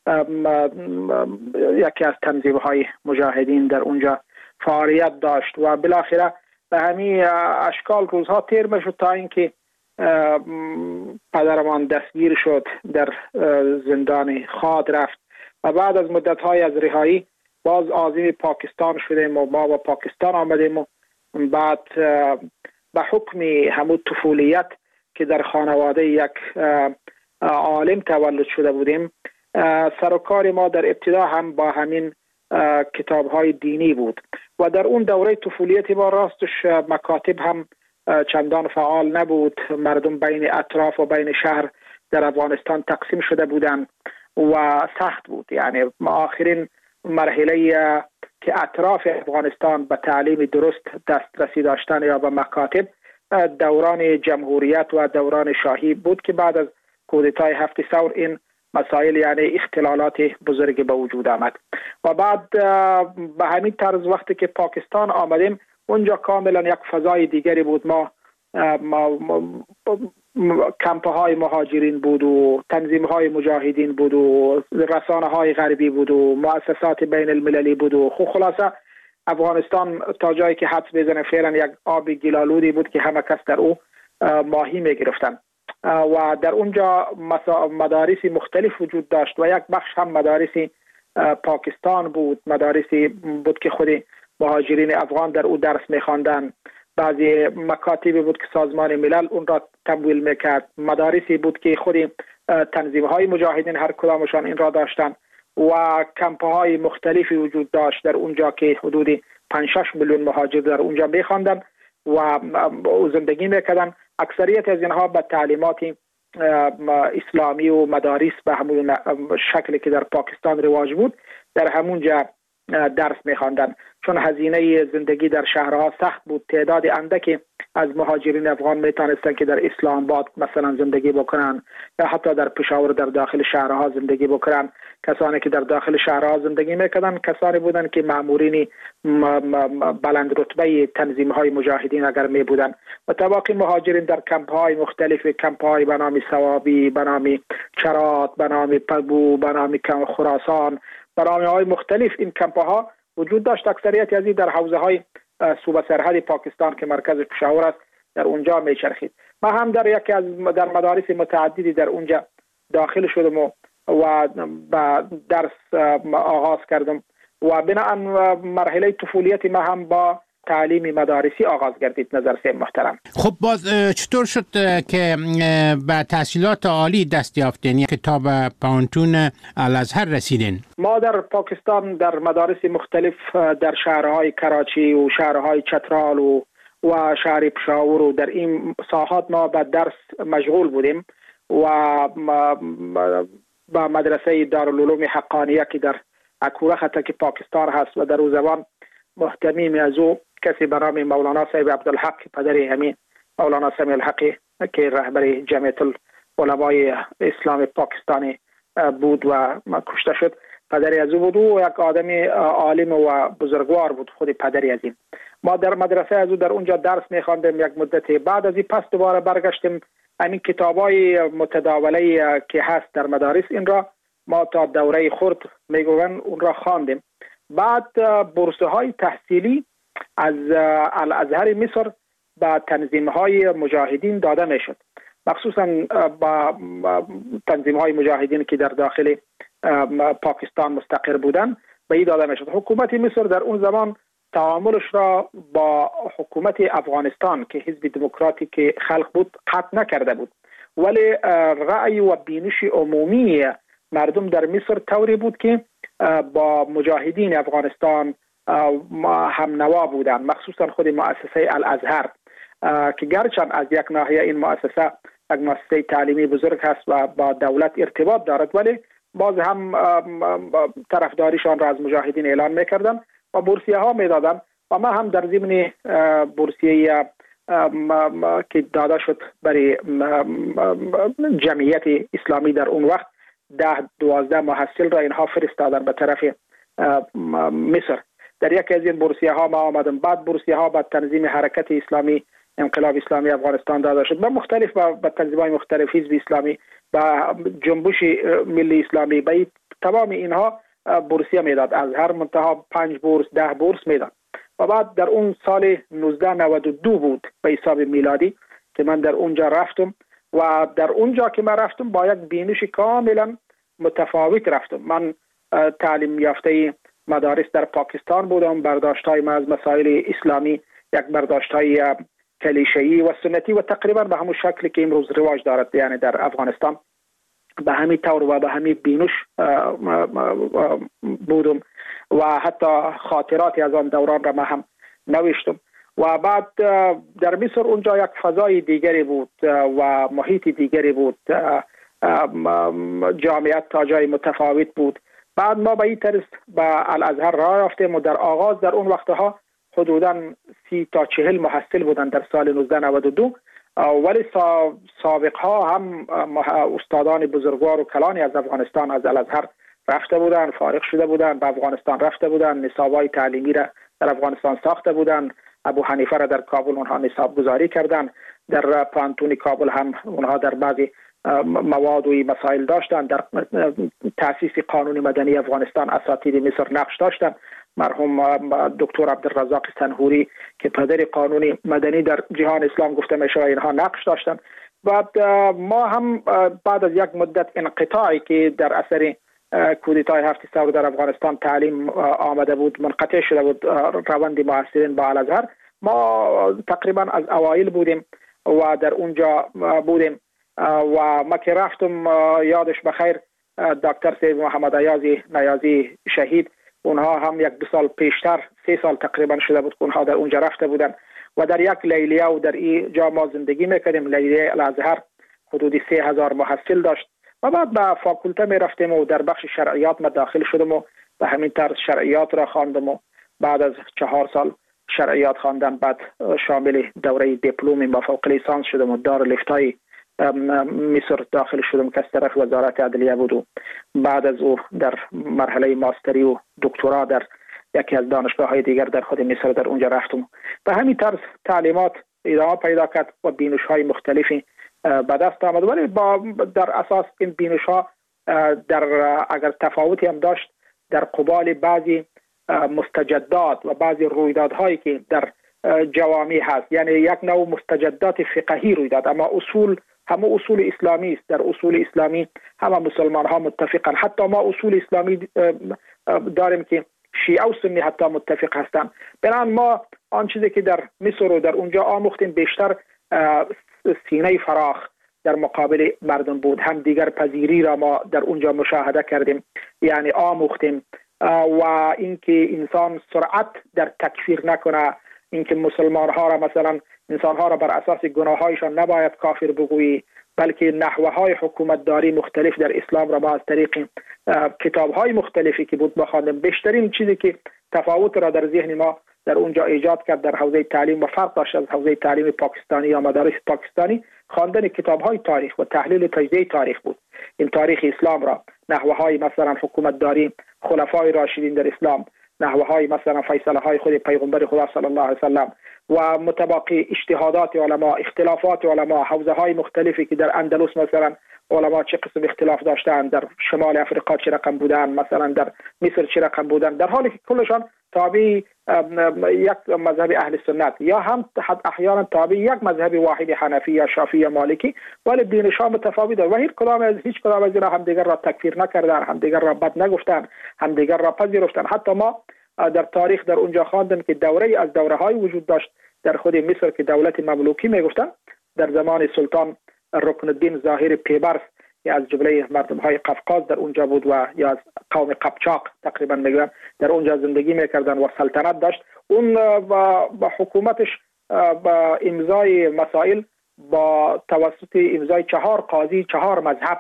یکی از تنظیم های مجاهدین در اونجا فعالیت داشت و بالاخره به همین اشکال روزها تیر میشد تا اینکه پدرمان دستگیر شد، در زندان خاد رفت و بعد از مدت‌های از رهایی باز عازم پاکستان شدیم و ما با پاکستان آمدیم و بعد به حکم همون طفولیت که در خانواده یک عالم تولد شده بودیم، سر و کار ما در ابتدا هم با همین کتاب‌های دینی بود و در اون دوره طفولیت ما راستش مکاتب هم چندان فعال نبود. مردم بین اطراف و بین شهر در افغانستان تقسیم شده بودند و سخت بود. یعنی آخرین مرحله که اطراف افغانستان به تعلیم درست دسترسی داشتن یا به مکاتب دوران جمهوریت و دوران شاهی بود که بعد از کودتای 7 ثور این مسائل یعنی اختلالات بزرگ به وجود آمد و بعد به همین طرز وقتی که پاکستان آمدیم اونجا کاملا یک فضای دیگری بود. ما کمپ های مهاجرین بود و تنظیم های مجاهدین بود و رسانه های غربی بود و مؤسسات بین المللی بود و خلاصه افغانستان تا جایی که حدس بزنه فعلا یک آب گلالودی بود که همه کس در او ماهی میگرفتن و در اونجا مدارس مختلف وجود داشت و یک بخش هم مدارس پاکستان بود، مدارسی بود که خود مهاجرین افغان در او درس می‌خواندند. بعضی مکاتبی بود که سازمان ملل اون را تمویل میکرد، مدارسی بود که خود تنظیم‌های مجاهدین هر کدامشان این را داشتند و کمپ‌های مختلفی وجود داشت در اونجا که حدود 5-6 میلیون مهاجر در اونجا می‌خواندند و زندگی می‌کردند. اکثریت از اینها به تعلیمات اسلامی و مدارس به همون شکلی که در پاکستان رواج بود در همونجا درس می‌خواندند، چون هزینه زندگی در شهرها سخت بود. تعداد اندکی از مهاجرین افغان میتونستند که در اسلام آباد مثلا زندگی بکنن یا حتی در پشاور در داخل شهرها زندگی بکنن. کسانی که در داخل شهرها زندگی میکردن کسانی بودند که مامورین بلند رتبه تنظیم‌های مجاهدین اگر می بودند و تباقی مهاجرین در کمپ‌های مختلف، کمپ‌های به نام ثوابی، به نام چرات، به نام پبو، به نام خراسان، به نام‌های مختلف این کمپ‌ها وجود داشت. اکثریت از این در حوزه‌های صوبه سرحد پاکستان که مرکز پشاور است در اونجا میچرخید. ما هم در یکی از در مدارس متعددی در اونجا داخل شدم و با درس آغاز کردم و بناء مرحله طفولیت ما هم با تعلیم مدارسی آغاز گردید. نظر سید محترم. خب باز چطور شد که به تحصیلات عالی دست یافتین، یعنی کتاب پانتون الازهر رسیدین؟ ما در پاکستان در مدارس مختلف در شهرهای کراچی و شهرهای چترال و شهر پشاور و در این ساحات ما به درس مشغول بودیم و با مدرسه دارالعلوم حقانیه که در اکوره خطک پاکستان هست و در او زبان محتمیم از او کسی به نام مولانا صاحب عبدالحق پدری همین مولانا سمیع الحقی که رهبر جمعیت العلمای اسلام پاکستانی بود و کشته شد، پدری از او بود و یک آدم عالم و بزرگوار بود خود پدری از این. ما در مدرسه از او در اونجا درس می‌خواندیم یک مدت. بعد از این پس دوباره برگشتیم همین کتابای متداوله که هست در مدارس این را ما تا دوره خرد میگوین اون را خواندیم. بعد بورسه های تحصیلی از الازهر مصر به تنظیم های مجاهدین داده میشد، مخصوصا با تنظیم های مجاهدین که در داخل پاکستان مستقر بودن به این داده میشد. حکومت مصر در اون زمان تعاملش را با حکومت افغانستان که حزب دموکراتیک خلق بود قطع نکرده بود، ولی رأی و بینش عمومی مردم در مصر طوری بود که با مجاهدین افغانستان هم نوا بودند، مخصوصا خود مؤسسه الازهر که گرچند از یک ناحیه این مؤسسه یک مؤسسه تعلیمی بزرگ هست و با دولت ارتباط دارد، ولی باز هم طرفداریشان را از مجاهدین اعلان میکردن و بورسیه ها میدادن و ما هم در ضمن بورسیه که داده شد برای جمعیت اسلامی در اون وقت 10-12 محصل را اینها فرستادن به طرف مصر. در یکی از این بورسیه ها ما آمدم. بعد بورسیه ها به تنظیم حرکت اسلامی انقلاب اسلامی افغانستان داده شد، به تنظیم‌های مختلف حزب اسلامی و جنبش ملی اسلامی به تمام اینها بورسیه میداد. از هر منتها 5 بورس 10 بورس میداد. و بعد در اون سال 1992 بود به حساب میلادی که من در اونجا رفتم و در اونجا که من رفتم با یک بینش کاملا متفاوت رفتم. من تعلیم یافته مدارس در پاکستان بودم، برداشت‌های من از مسائل اسلامی یک برداشت‌های کلیشه‌ای و سنتی و تقریبا به همون شکلی که امروز رواج دارد یعنی در افغانستان به همین طور و به همین بینش بودم و حتی خاطراتی از آن دوران را من هم نوشتم. و بعد در مصر اونجا یک فضای دیگری بود و محیط دیگری بود، جامعیت تا جای متفاوت بود. بعد ما به این طرز به الازهر راه یافتیم و در آغاز در اون وقتها حدوداً 30 تا 40 محصل بودن در سال 1992 ولی سابقها هم استادان بزرگوار و کلانی از افغانستان از الازهر رفته بودن، فارغ شده بودن، به افغانستان رفته بودن، نصابای تعلیمی را در افغانستان ساخته بودن. ابو حنیفه را در کابل اونها نصاب گذاری کردن، در پانتون کابل هم اونها در بعضی مواد و مسائل داشتن، در تأسیس قانون مدنی افغانستان اساتید مصر نقش داشتن مرحوم دکتر عبدالرزاق سنهوری که پدر قانون مدنی در جهان اسلام گفته میشه و اینها نقش داشتن. بعد ما هم بعد از یک مدت انقطاعی که در اثر کودتای 7 سپتامبر در افغانستان تعلیم آمده بود، منقطع شده بود روند محصلین با الازهر، ما تقریبا از اوایل بودیم و در اونجا بودیم و ما که رفتم یادش بخیر دکتر سید محمد نیازی شهید، اونها هم 1-2 سال پیشتر 3 سال تقریبا شده بود که اونها در اونجا رفته بودن و در یک لیلیه و در این جا ما زندگی میکردیم. لیلیه الازهر حدود 3000 محصل داشت و بعد به فاکولته می رفتیم و در بخش شرعیات ما داخل شدم و به همین طرز شرعیات را خواندم و بعد از 4 سال شرعیات خواندن بعد شامل دوره دیپلم با فوق لیسانس شدم و دارالفتای مصر داخل شدم که از طرف وزارت عدلیه بود و بعد از او در مرحله ماستری و دکترا در یکی از دانشگاه‌های دیگر در خود مصر در اونجا رفتم. به همین طرز تعلیمات ادامه پیدا کرد و بینش‌های مختلفی به دست آمد، ولی در اساس این بینش‌ها اگر تفاوتی هم داشت در قبال بعضی مستجدات و بعضی رویدادهایی که در جوامع هست، یعنی یک نوع مستجدات فقهی روی داد، اما همه اصول اسلامی است. در اصول اسلامی همه مسلمان ها متفقن، حتی ما اصول اسلامی داریم که شیعه و سنی حتی متفق هستند. بنابراین ما آن چیزی که در مصر و در اونجا آموختیم بیشتر سینه فراخ در مقابل مردم بود. هم دیگر پذیری را ما در اونجا مشاهده کردیم، یعنی آموختیم و اینکه انسان سرعت در تکفیر نکنه، اینکه مسلمان ها را مثلا انسان ها را بر اساس گناه هایشان نباید کافر بگویی، بلکه نحوه های حکومت داری مختلف در اسلام را ما از طریق کتاب های مختلفی که بود بخواندیم. بیشترین چیزی که تفاوت را در ذهن ما در اونجا ایجاد کرد در حوزه تعلیم و فرق داشت از حوزه تعلیم پاکستانی یا مدارس پاکستانی، خواندن کتاب های تاریخ و تحلیل تجزیه تاریخ بود. این تاریخ اسلام را، نحوه های مثلا حکومت داری خلفای راشدین در اسلام، نحوه های مثلا فیصله های خود پیغمبر خدا صلی الله علیه و سلم و متباقی اجتهادات علما، اختلافات علما، حوزه های مختلفی که در اندلس مثلا علما چه قسم اختلاف داشتند، در شمال افریقا چه رقم بودن، مثلا در مصر چه رقم بودن، در حالی که کلشان تابع یک مذهب اهل سنت یا هم احیانا تابع یک مذهب واحد حنفی یا شافعی یا مالکی، ولی دینشان متفاوت و هیچ کدام از اینا هم دیگر را تکفیر نکردن، هم دیگر را بد نگفتن، هم دیگر را پذیرفتن. حتی ما در تاریخ در اونجا خواندیم که دوره از دوره‌های وجود داشت در خود مصر که دولت مملوکی میگفتن، در زمان سلطان رکن الدین ظاهر پیبرس یا از جمله مردم های قفقاز در اونجا بود و یا از قوم قبچاق تقریبا میگن در اونجا زندگی میکردن و سلطنت داشت. اون با حکومتش با امضای مسائل با توسط امضای 4 قاضی 4 مذهب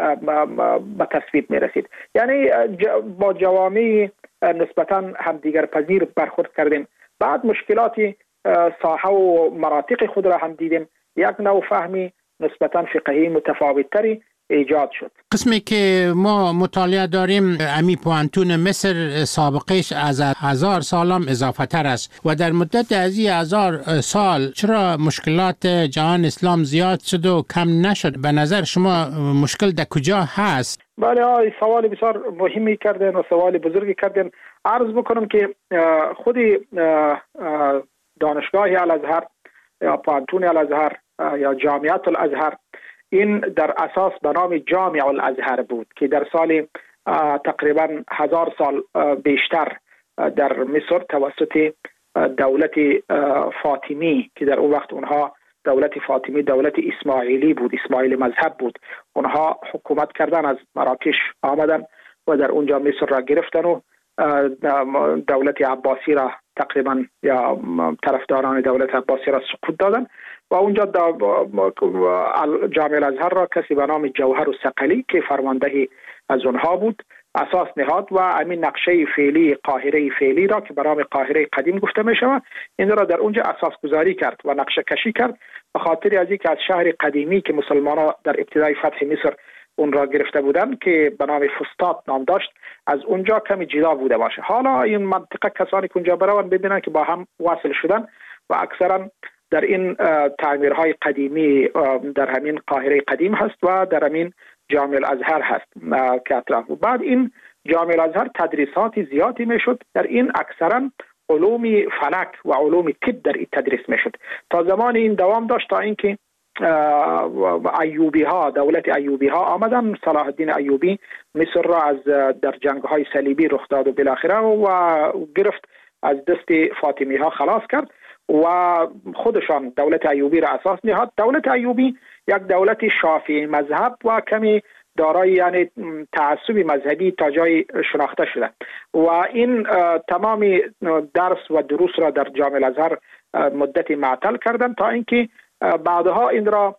به تصویب میرسید. یعنی با جوامع نسبتا همدیگر پذیر برخورد کردیم. بعد مشکلاتی ساحه و مناطق خود را هم دیدیم، یک نوع فهمی نسبتا فقهی متفاوت‌تری ایجاد شد. قسمی که ما مطالعه داریم امی پوانتون مصر سابقش از 1000 سال هم اضافه تر است و در مدت از 1000 سال چرا مشکلات جهان اسلام زیاد شد و کم نشد؟ به نظر شما مشکل در کجا هست؟ بله، سوال بسیار مهمی کردن و سوال بزرگی کردن. عرض بکنم که خود دانشگاه الازهر یا پوانتون الازهر یا جامعه الازهر این در اساس به نام جامع الازهر بود که در سال تقریبا 1000 سال بیشتر در مصر توسط دولت فاطمی که در اون وقت اونها دولت فاطمی دولت اسماعیلی بود، اسماعیلی مذهب بود، اونها حکومت کردن، از مراکش آمدن و در اونجا مصر را گرفتن و دولت عباسی را تقریبا یا طرفداران دولت عباسی را سقوط دادن و اونجا جامع الازهر را کسی به نام جوهر الثقلی که فرمانده از اونها بود اساس نهاد و همین نقشه فعلی قاهره فعلی را که به نام قاهره قدیم گفته می شود این را در اونجا اساس گذاری کرد و نقشه کشی کرد به خاطر از اینکه از شهر قدیمی که مسلمانان در ابتدای فتح مصر اون را گرفته بودند که به نام فسطاط نام داشت، از اونجا کمی جدا بوده باشه. حالا این منطقه کسانی که اونجا برون ببینن که با هم وصل شدن و اکثرا در این تعمیرهای قدیمی در همین قاهره قدیم هست و در همین جامع الازهر هست که اطراف. بعد این جامعه الازهر تدریسات زیادی میشد. در این اکثرا علوم فلک و علوم طب در این تدریس میشد. تا زمان این دوام داشت تا اینکه ایوبی ها، دولت ایوبی ها آمدن. صلاح الدین ایوبی مصر را از در جنگ های صلیبی رخ داد و بالاخره و گرفت، از دست فاطمی ها خلاص کرد و خودشان دولت ایوبی را اساس نهاد. دولت ایوبی یک دولت شافعی مذهب و کمی دارای یعنی تعصب مذهبی تا جای شناخته شده و این تمام درس و دروس را در جامعه الازهر مدتی معطل کردند تا اینکه بعدها این را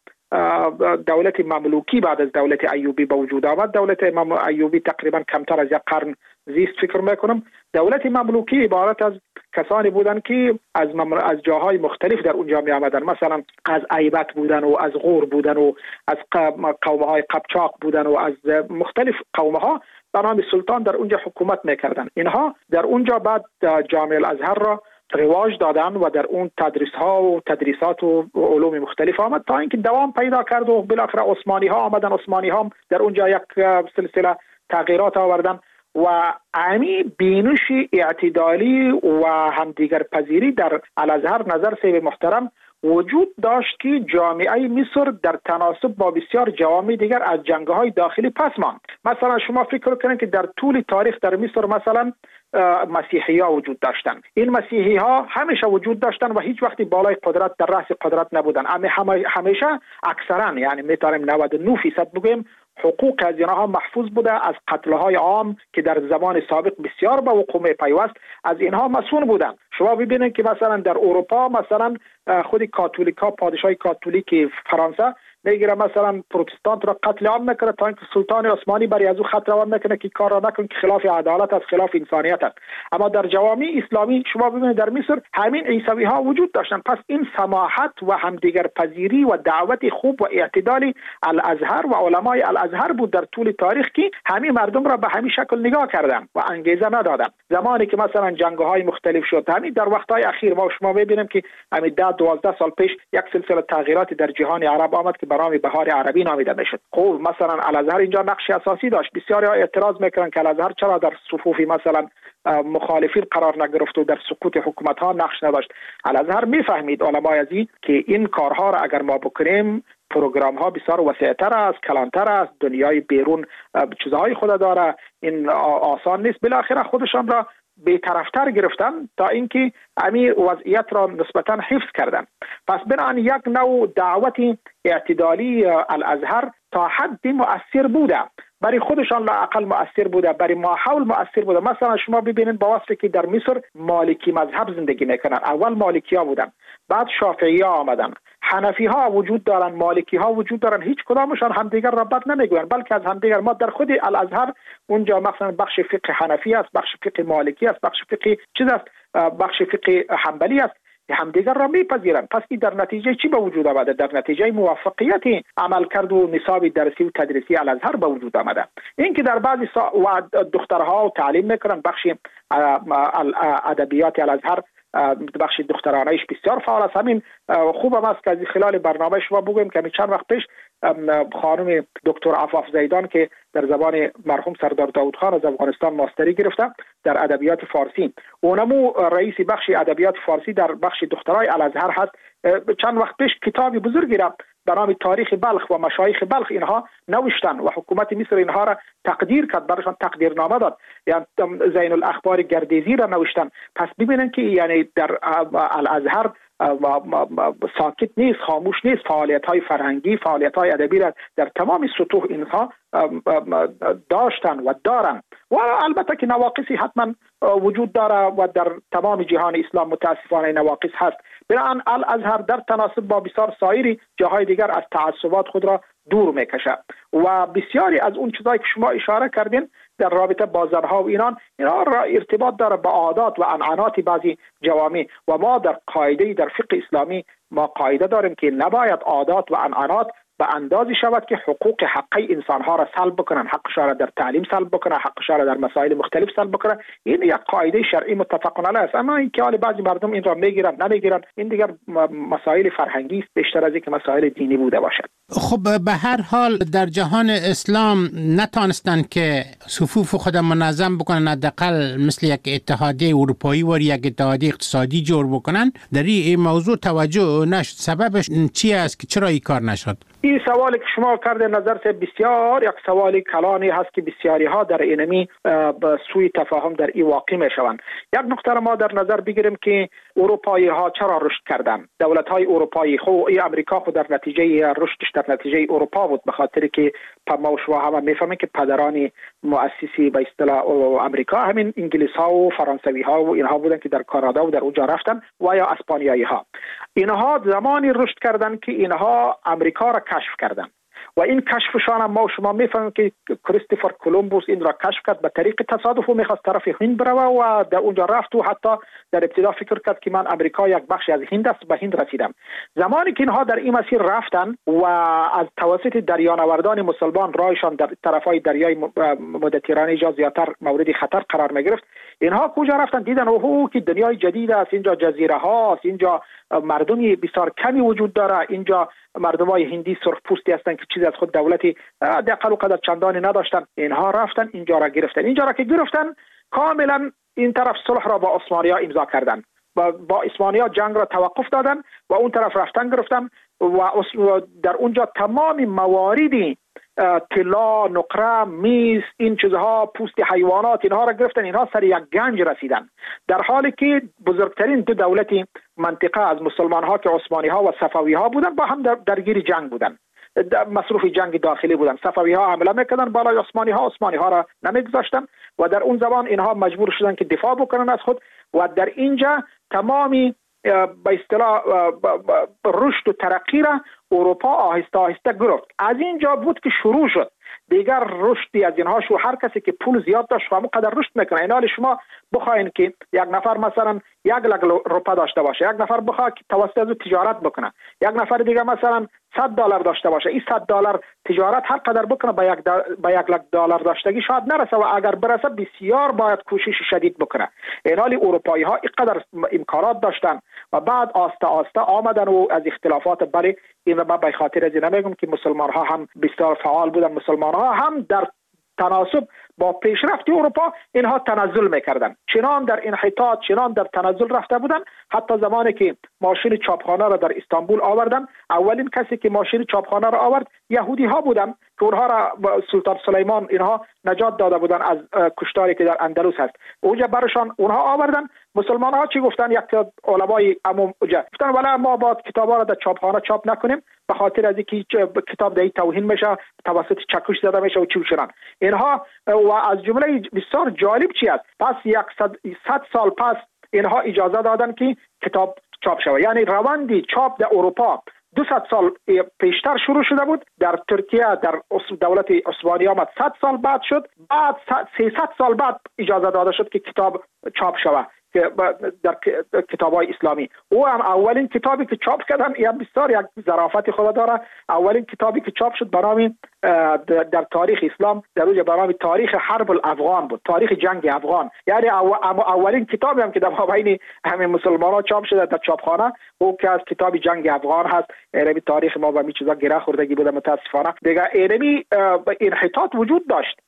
دولت مملوکی بعد از دولت ایوبی به وجود آمد. دولت ایوبی تقریبا کمتر از یک قرن زیست فکر میکنم. دولت مملوکی عبارت از کسانی بودند که از جاهای مختلف در اونجا می آمدن، مثلا از ایبت بودن و از غور بودن و از قومهای قبچاق بودن و از مختلف قومها به نام سلطان در اونجا حکومت میکردن. اینها در اونجا بعد جامعه الازهر را رواج دادن و در اون تدریس ها و تدریسات و علوم مختلف آمد تا اینکه دوام پیدا کرد و بالاخره عثمانی ها آمدن. عثمانی ها در اونجا یک سلسله تغییرات آوردن و عمی بینش اعتدالی و همدیگر پذیری در الازهر نظر سیب محترم وجود داشت که جامعه مصر در تناسب با بسیار جوامع دیگر از جنگ‌های داخلی پس ماند. مثلا شما فکر کنید که در طول تاریخ در مصر مثلا مسیحی ها وجود داشتن. این مسیحی ها همیشه وجود داشتن و هیچ وقتی بالای قدرت در رأس قدرت نبودن. همیشه اکثرا یعنی میتونیم 99% بگویم حقوق از اینها محفوظ بوده. از قتل‌های عام که در زمان سابق بسیار به وقوع پیوست از اینها مسئول بودن. شما ببینید که مثلا در اروپا مثلا خود کاتولیکا، پادشاه کاتولیک فرانسه میگیره مثلا پروتستانت را قتل عام نکنه تا اینکه سلطان عثمانی برای از او خط روان نکنه که کار را نکنه که خلاف عدالت است، خلاف انسانیت است. اما در جوامع اسلامی شما ببینید در مصر همین عیسوی ها وجود داشتن. پس این سماحت و همدیگر پذیری و دعوت خوب و اعتدال الازهر و علمای الازهر بود در طول تاریخ که همین مردم را به همین شکل نگاه کردن و انگیزه ندادن. زمانی که مثلا جنگ های مختلف شد، همین در وقت های اخیر ما شما ببینیم که همین 10-12 سال پیش یک سلسله تغییرات در جهان عرب آمد که برای بهار عربی نامیده میشد. خب مثلا الازهر اینجا نقش اساسی داشت. بسیاری ها اعتراض میکنن که الازهر چرا در صفوف مثلا مخالفین قرار نگرفت و در سقوط حکومت ها نقش نداشت. الازهر میفهمید علمای ازی که این کارها را اگر ما بکنیم پروگرام ها بسیار وسیع‌تر است، کلانتر است، دنیای بیرون چیزهای خود داره، این آسان نیست. بالاخره خودشان را بی‌طرفتر گرفتن تا اینکه همین وضعیت را نسبتاً حفظ کردن. پس بنابراین یک نوع دعوت اعتدالی الازهر تا حدی مؤثر بوده. برای خودشان لااقل مؤثر بوده، برای ماحول مؤثر بوده. مثلا شما ببینید با وصفی که در مصر مالکی مذهب زندگی میکنن. اول مالکی ها بودن، بعد شافعی ها آمدن، حنفی ها وجود دارن، مالکی ها وجود دارن. هیچ کدامشان همدیگر را بد نمیگوین، بلکه از همدیگر ما در خود الازهر اونجا مثلا بخش فقه حنفی است، بخش فقه مالکی است، بخش فقه چیز است، بخش فقه حنبلی است، همدیگر را میپذیرن. پس این در نتیجه چی به وجود آمده؟ در نتیجه موفقیت عملکرد و نصاب درسی و تدریسی الازهر به وجود آمده. این که در بعضی دخترها و تعلیم میکنن، بخش ادبیات الازهر بخش دخترانه‌ایش بسیار فعال است. همین خوبم است که از خلال برنامه شما بگویم که چند وقت پیش خانم دکتر عفاف زیدان که در زبان مرحوم سردار داود خان از افغانستان ماستری گرفته در ادبیات فارسی، اونمو رئیس بخش ادبیات فارسی در بخش دخترای الازهر هست، چند وقت پیش کتابی بزرگی را به نام تاریخ بلخ و مشایخ بلخ اینها نوشتن و حکومت مصر اینها را تقدیر کرد، برایشان تقدیرنامه داد. یعنی زین الاخبار گردیزی را نوشتن. پس ببینن که یعنی در الازهر ساکت نیست، خاموش نیست. فعالیت‌های فرهنگی، فعالیت‌های ادبی را در تمام سطوح اینها داشتن و دارن و البته که نواقصی حتما وجود داره و در تمام جهان اسلام متاسفانه نواقص هست. بنابراین الازهر در تناسب با بسیار سایر جاهای دیگر از تعصبات خود را دور میکشه و بسیاری از اون چیزایی که شما اشاره کردین در رابطه با زنها و اینها را ارتباط داره با عادات و عنعنات بعضی جوامع و ما در قاعده در فقه اسلامی ما قاعده داریم که نباید عادات و عنعنات به اندازی شود که حقوق حقی انسانها را سلب بکنن، حقش را در تعلیم سلب بکنن، حقش را در مسائل مختلف سلب بکنن. این یک قاعده شرعی متفق علیه است. اما این که بعضی مردم این را میگیرن نمیگیرن، این دیگر مسائل فرهنگی است بیشتر از اینکه مسائل دینی بوده باشد. خب به هر حال در جهان اسلام نتانستند که صفوف خود منظم بکنن، حداقل مثل یک اتحادیه اروپایی و یک اتحادیه اقتصادی جور بکنن، در این موضوع توجه نشد. سببش چی است که چرا این کار نشد؟ این سوالی که شما کرده نظر بسیار یک سوالی کلانی هست که بسیاری ها در اینمی به سوی تفاهم در این واقع می شوند. یک نکته ما در نظر بگیریم که اروپایی ها چرا رشد کردند. دولت های اروپایی ای امریکا خود در نتیجه رشدش در نتیجه اروپا بود، به خاطر که ما شما هم میفهمیم که پدران مؤسسی به اصطلاح امریکا همین انگلیس ها و فرانسوی ها و اینها بودن که در کانادا و در اونجا رفتن و یا اسپانیایی ها. اینها زمانی رشد کردند که اینها امریکا را کشف کردند و این کشفشان هم ما شما میفهمیم که کریستوفر کولومبوس این را کشف کرد به طریق تصادف و میخواست طرف هند بره و در اونجا رفت و حتی در ابتدا فکر کرد که من امریکا یک بخشی از هند است، به هند رسیدم. زمانی که اینها در این مسیر رفتن و از توسط دریانوردان مسلمان رایشان در طرفای دریای مدیترانه جا زیادتر مورد خطر قرار میگرفت، اینها کجا رفتن؟ دیدن اوه که دنیای جدید است، اینجا جزیره هاست، اینجا مردمی بسیار کمی وجود داره، اینجا مردمای هندی سرخ پوستی هستن که چیزی از خود دولتی دقل و قدر چندانی نداشتن. اینها رفتن اینجا را گرفتن. اینجا را که گرفتن کاملا این طرف صلح را با عثمانی ها امضا کردن، با عثمانی ها جنگ را توقف دادن و اون طرف رفتن گرفتن و در اونجا تمام مواردی طلا، نقره، میز، این چیزها، پوست حیوانات، اینها را گرفتن. اینها سر یک گنج رسیدن، در حالی که بزرگترین دو دولتی منطقه از مسلمان ها که عثمانی ها و صفوی ها بودن با هم درگیر جنگ بودن، مصروف جنگ داخلی بودن. صفوی ها حمله میکردن بالای عثمانی ها را نمیگذاشتن و در اون زمان اینها مجبور شدن که دفاع بکنن از خود و در اینجا تمامی به اصطلاح رشد و ترقی را اروپا آهسته آهسته گرفت. از اینجا بود که شروع شد دیگر رشدی از اینها شو. هر کسی که پول زیاد داشت همونقدر رشد میکنه. این حال شما بخواین که یک نفر مثلا 1 لک روپا داشته باشه، یک نفر بخواد که توسط از تجارت بکنه، یک نفر دیگه مثلا $100 داشته باشه، این $100 تجارت هر قدر بکنه به 1 لک دلار داشتگی شاید نرسه و اگر برسه بسیار باید کوشش شدید بکنه. این حال اروپایی ها اینقدر امکانات داشتن و بعد آسته آسته آمدن و از اختلافات بری این من به خاطر از نمیگم که مسلمان ها هم بسیار فعال بودن، مسلمان ها هم در تناسب با پیشرفت اروپا اینها تنزل میکردن، چنان در انحطاط چنان در تنزل رفته بودن. حتی زمانی که ماشین چاپخانه را در استانبول آوردن، اولین کسی که ماشین چاپخانه را آورد یهودی ها بودن که اونها را سلطان سلیمان اینها نجات داده بودن از کشتاری که در اندلس هست. اونجا برشان اونها آوردن. مسلمان ها چی گفتن؟ یک علمای عموم گفتن ولی ما با کتابا را در چاپخانه چاپ نکنیم به خاطر از اینکه کتاب در توهین میشه، توسط چکش زده میشه و چی چنان. اینها و از جمله بسیار جالب چی است، پس 100 سال پس اینها اجازه دادن که کتاب چاپ شود. یعنی روندی چاپ در اروپا 200 سال پیشتر شروع شده بود، در ترکیه در دولت عثمانی آمد 100 سال بعد شد، بعد 300 سال بعد اجازه داده شد که کتاب چاپ شود که در کتاب‌های اسلامی. او هم اولین کتابی که چاپ کردن یا بسیار یک ظرافت خود داره، اولین کتابی که چاپ شد به نام در تاریخ اسلام در روز به نام تاریخ حرب الافغان بود، تاریخ جنگ افغان. یعنی اولین کتابی هم که در مابین همه مسلمان‌ها چاپ شده در چاپخانه او که از کتاب جنگ افغان هست. یعنی تاریخ ما به می چیزا گره خوردگی بوده متاسفانه دیگه. یعنی انحطاط وجود داشت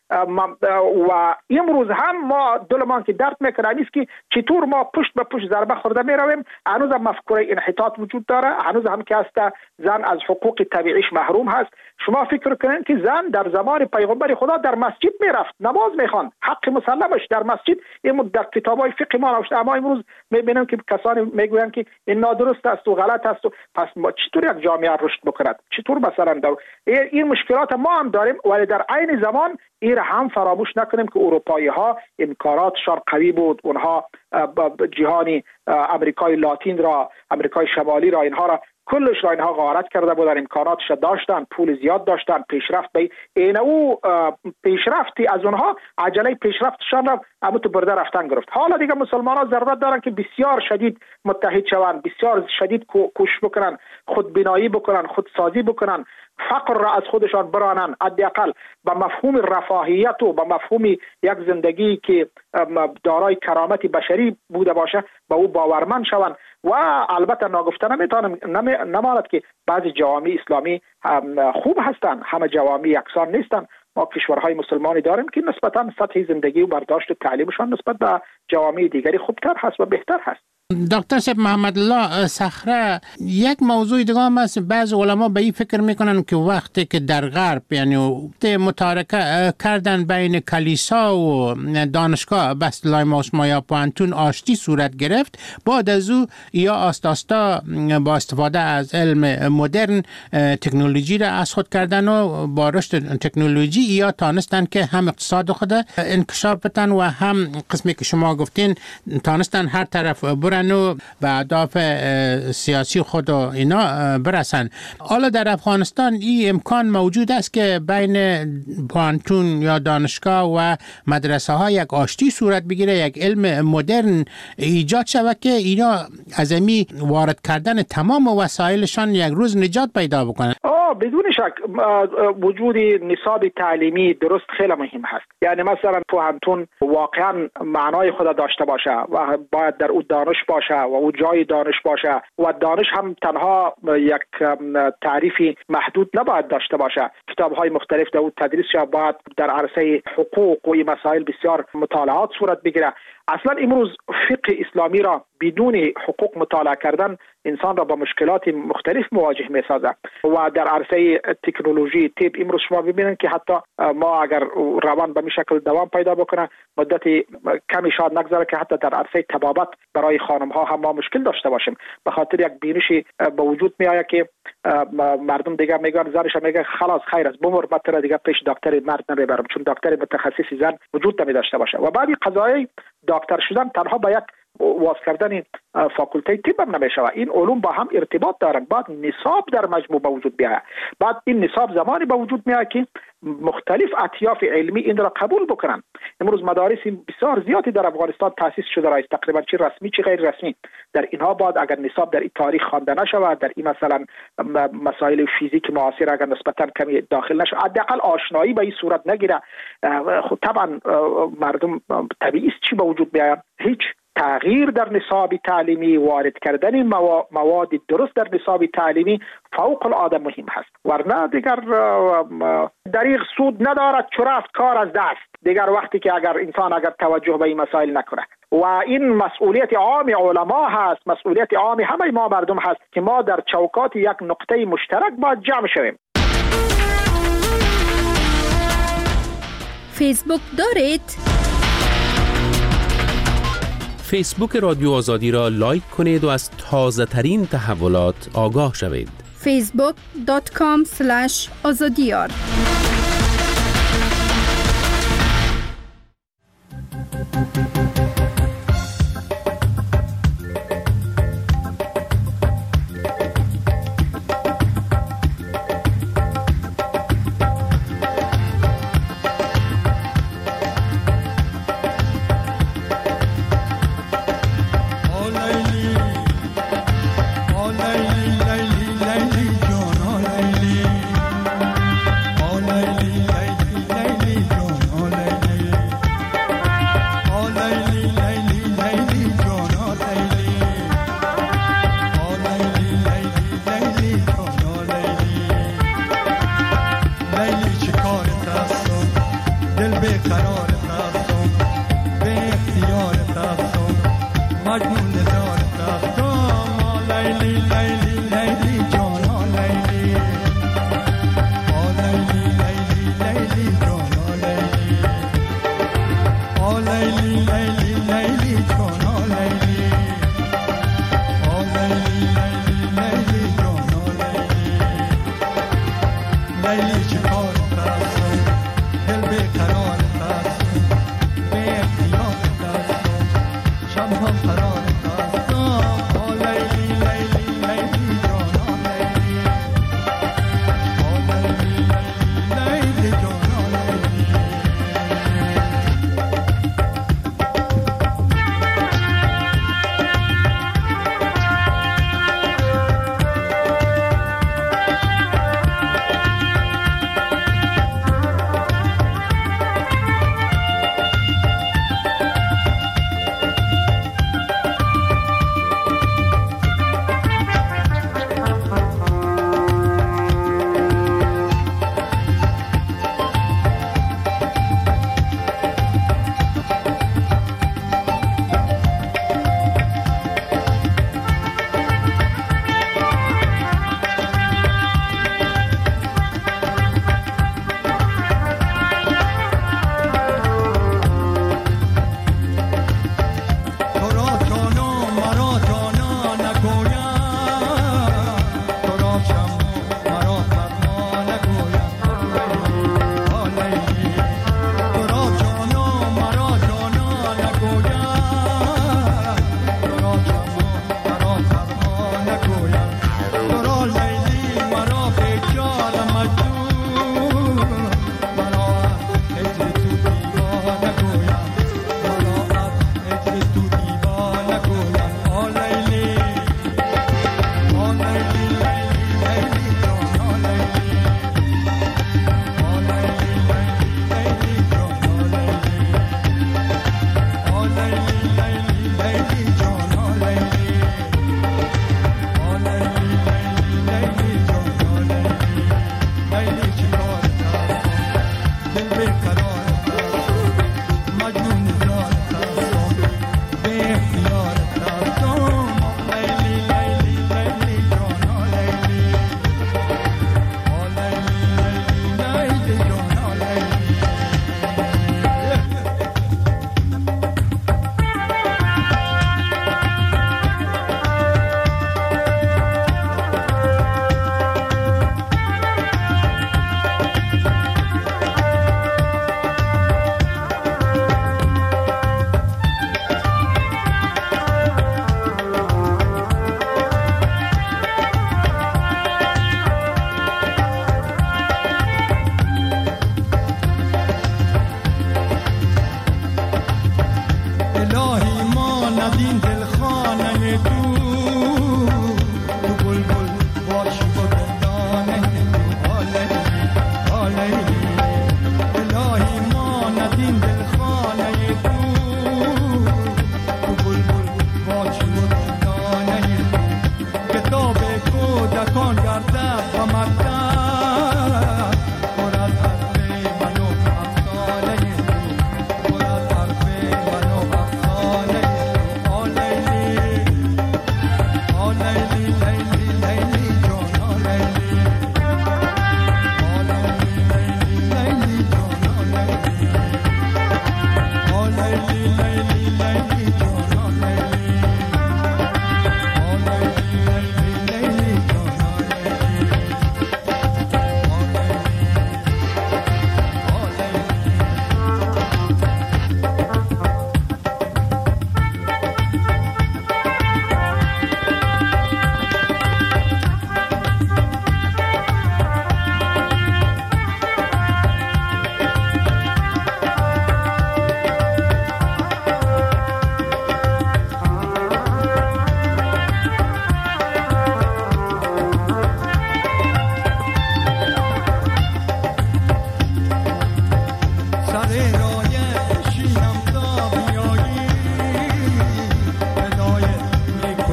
و امروز هم ما دلمان که درد میکنه نیست که چطور ما پشت به پشت ضربه خورده میرویم. هنوز هم مفکوره انحطاط وجود داره، هنوز هم که است زن از حقوق طبیعیش محروم هست. شما فکر کنین که زن در زمان پیغمبر خدا در مسجد میرفت نماز میخوان، حق مسلمش در مسجد. این در کتابای فقه ما نوشته، اما امروز میبینیم که کسانی میگویند که این نادرست است و غلط است و پس ما چطور یک جامعه رشد بکند؟ چطور مثلا این مشکلات ما هم داریم، ولی در عین زمان این هم فراموش نکنیم که اروپایی ها امکاناتشان قوی بود. اونها جهانی امریکای لاتین را، امریکای شمالی را، اینها را کلش را اینها غارت کرده بودن، امکاناتش داشتن، پول زیاد داشتن، پیشرفت به این او پیشرفتی از اونها عجله پیشرفتشان را اموت برده رفتن گرفت. حالا دیگه مسلمان ها ضرورت دارن که بسیار شدید متحد شوند، بسیار شدید کوشش بکنن، خودبینایی بکنن، خودسازی بکنن، فقر را از خودشان برانن، حداقل به مفهوم رفاهیت و به مفهوم یک زندگی که دارای کرامت بشری بوده باشه به او باورمند شوند. و البته ناگفته نماند که بعضی جوامع اسلامی خوب هستند، همه جوامع یکسان نیستند. ما کشورهای مسلمانی داریم که نسبتاً سطح زندگی و برداشت و تعلیمشان نسبت به جوامع دیگری خوبتر هست و بهتر هست. دکتر صاحب محمد الله صخره، یک موضوع دیگه هم هست. بعض علما به این فکر میکنن که وقتی که در غرب یعنی متارکه کردن بین کلیسا و دانشگاه به اصطلاح ما یا پوانتون آشتی صورت گرفت، بعد از او یا آستاستا با استفاده از علم مدرن تکنولوژی را از خود کردن و با رشد تکنولوژی یا تانستن که هم اقتصاد خود انکشاف بدن و هم قسمی که شما گفتین تانستن هر طرف برن و به اهداف سیاسی خود و اینا برسن. حالا در افغانستان این امکان موجود است که بین پوانتون یا دانشگاه و مدرسه ها یک آشتی صورت بگیره، یک علم مدرن ایجاد شود که اینا از امی وارد کردن تمام وسایلشان یک روز نجات پیدا بکنن. بدون شک وجود نصاب تعلیمی درست خیلی مهم هست. یعنی مثلا پوهنتون واقعا معنای خود داشته باشه و باید در اون دانش باشه و اون جای دانش باشه و دانش هم تنها یک تعریفی محدود نباید داشته باشه. کتاب‌های مختلف در اون تدریس شود، باید در عرصه حقوق و این مسائل بسیار مطالعات صورت بگیره. اصلا امروز فقه اسلامی را بدون حقوق مطالعه کردن انسان را با مشکلات مختلف مواجه می سازد. و در عرصه تکنولوژی طب امروز شما ببینید که حتی ما اگر روان به این شکل دوام پیدا بکنه مدت کمی شاید نگذره که حتی در عرصه طبابت برای خانم ها هم ما مشکل داشته باشیم، به خاطر یک بینشی به وجود می آید که مردم دیگه میگن، زنش میگه خلاص خیر است بمر، من دیگه پیش دکتر مرد نمیبرم چون دکتر متخصص زن وجود نمی داشته باشه. و بعد قضایی دکتر شدن تنها با یک واس کردن فاکولته طب هم نمیشه. این علوم با هم ارتباط دارن. بعد نصاب در مجموع به وجود بیاید. بعد این نصاب زمانی به وجود میاد که مختلف اطیاف علمی این را قبول بکنن. امروز مدارس بسیار زیادی در افغانستان تاسیس شده است، تقریبا چه رسمی چه غیر رسمی. در اینها بعد اگر نصاب در این تاریخ خوانده نشود، در این مثلا مسائل فیزیک معاصر اگر نسبتا کمی داخل نشود، حداقل آشنایی به این صورت نگیره، خب طبعا مردم طبیعی است چی به وجود بیاید؟ هیچ تغییر در نصاب تعلیمی، وارد کردن مواد درست در نصاب تعلیمی فوق العاده مهم هست. ورنه دیگر دریغ سود ندارد چو رفت کار از دست. دیگر وقتی که اگر انسان توجه به این مسائل نکنه و این مسئولیت عام علما هست، مسئولیت عام همه ما مردم هست که ما در چوکات یک نقطه مشترک باید جمع شویم. فیسبوک دارید؟ فیسبوک رادیو آزادی را لایک کنید و از تازه ترین تحولات آگاه شوید. facebook.com/azadiyar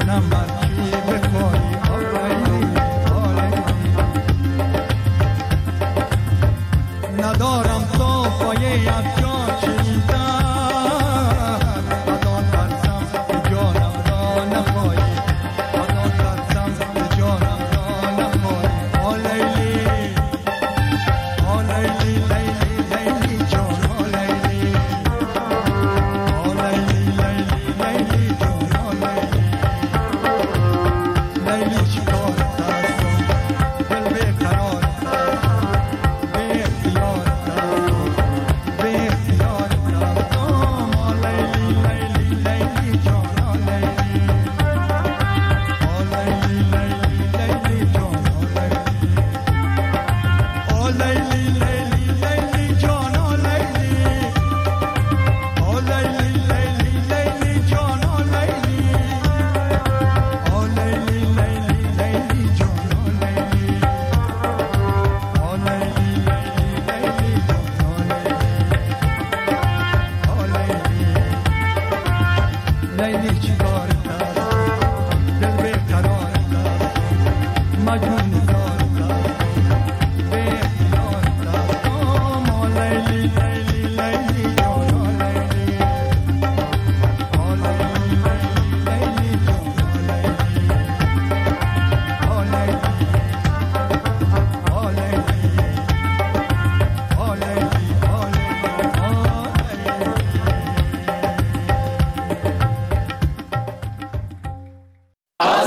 لیلی چی کار دل به قرار مجنون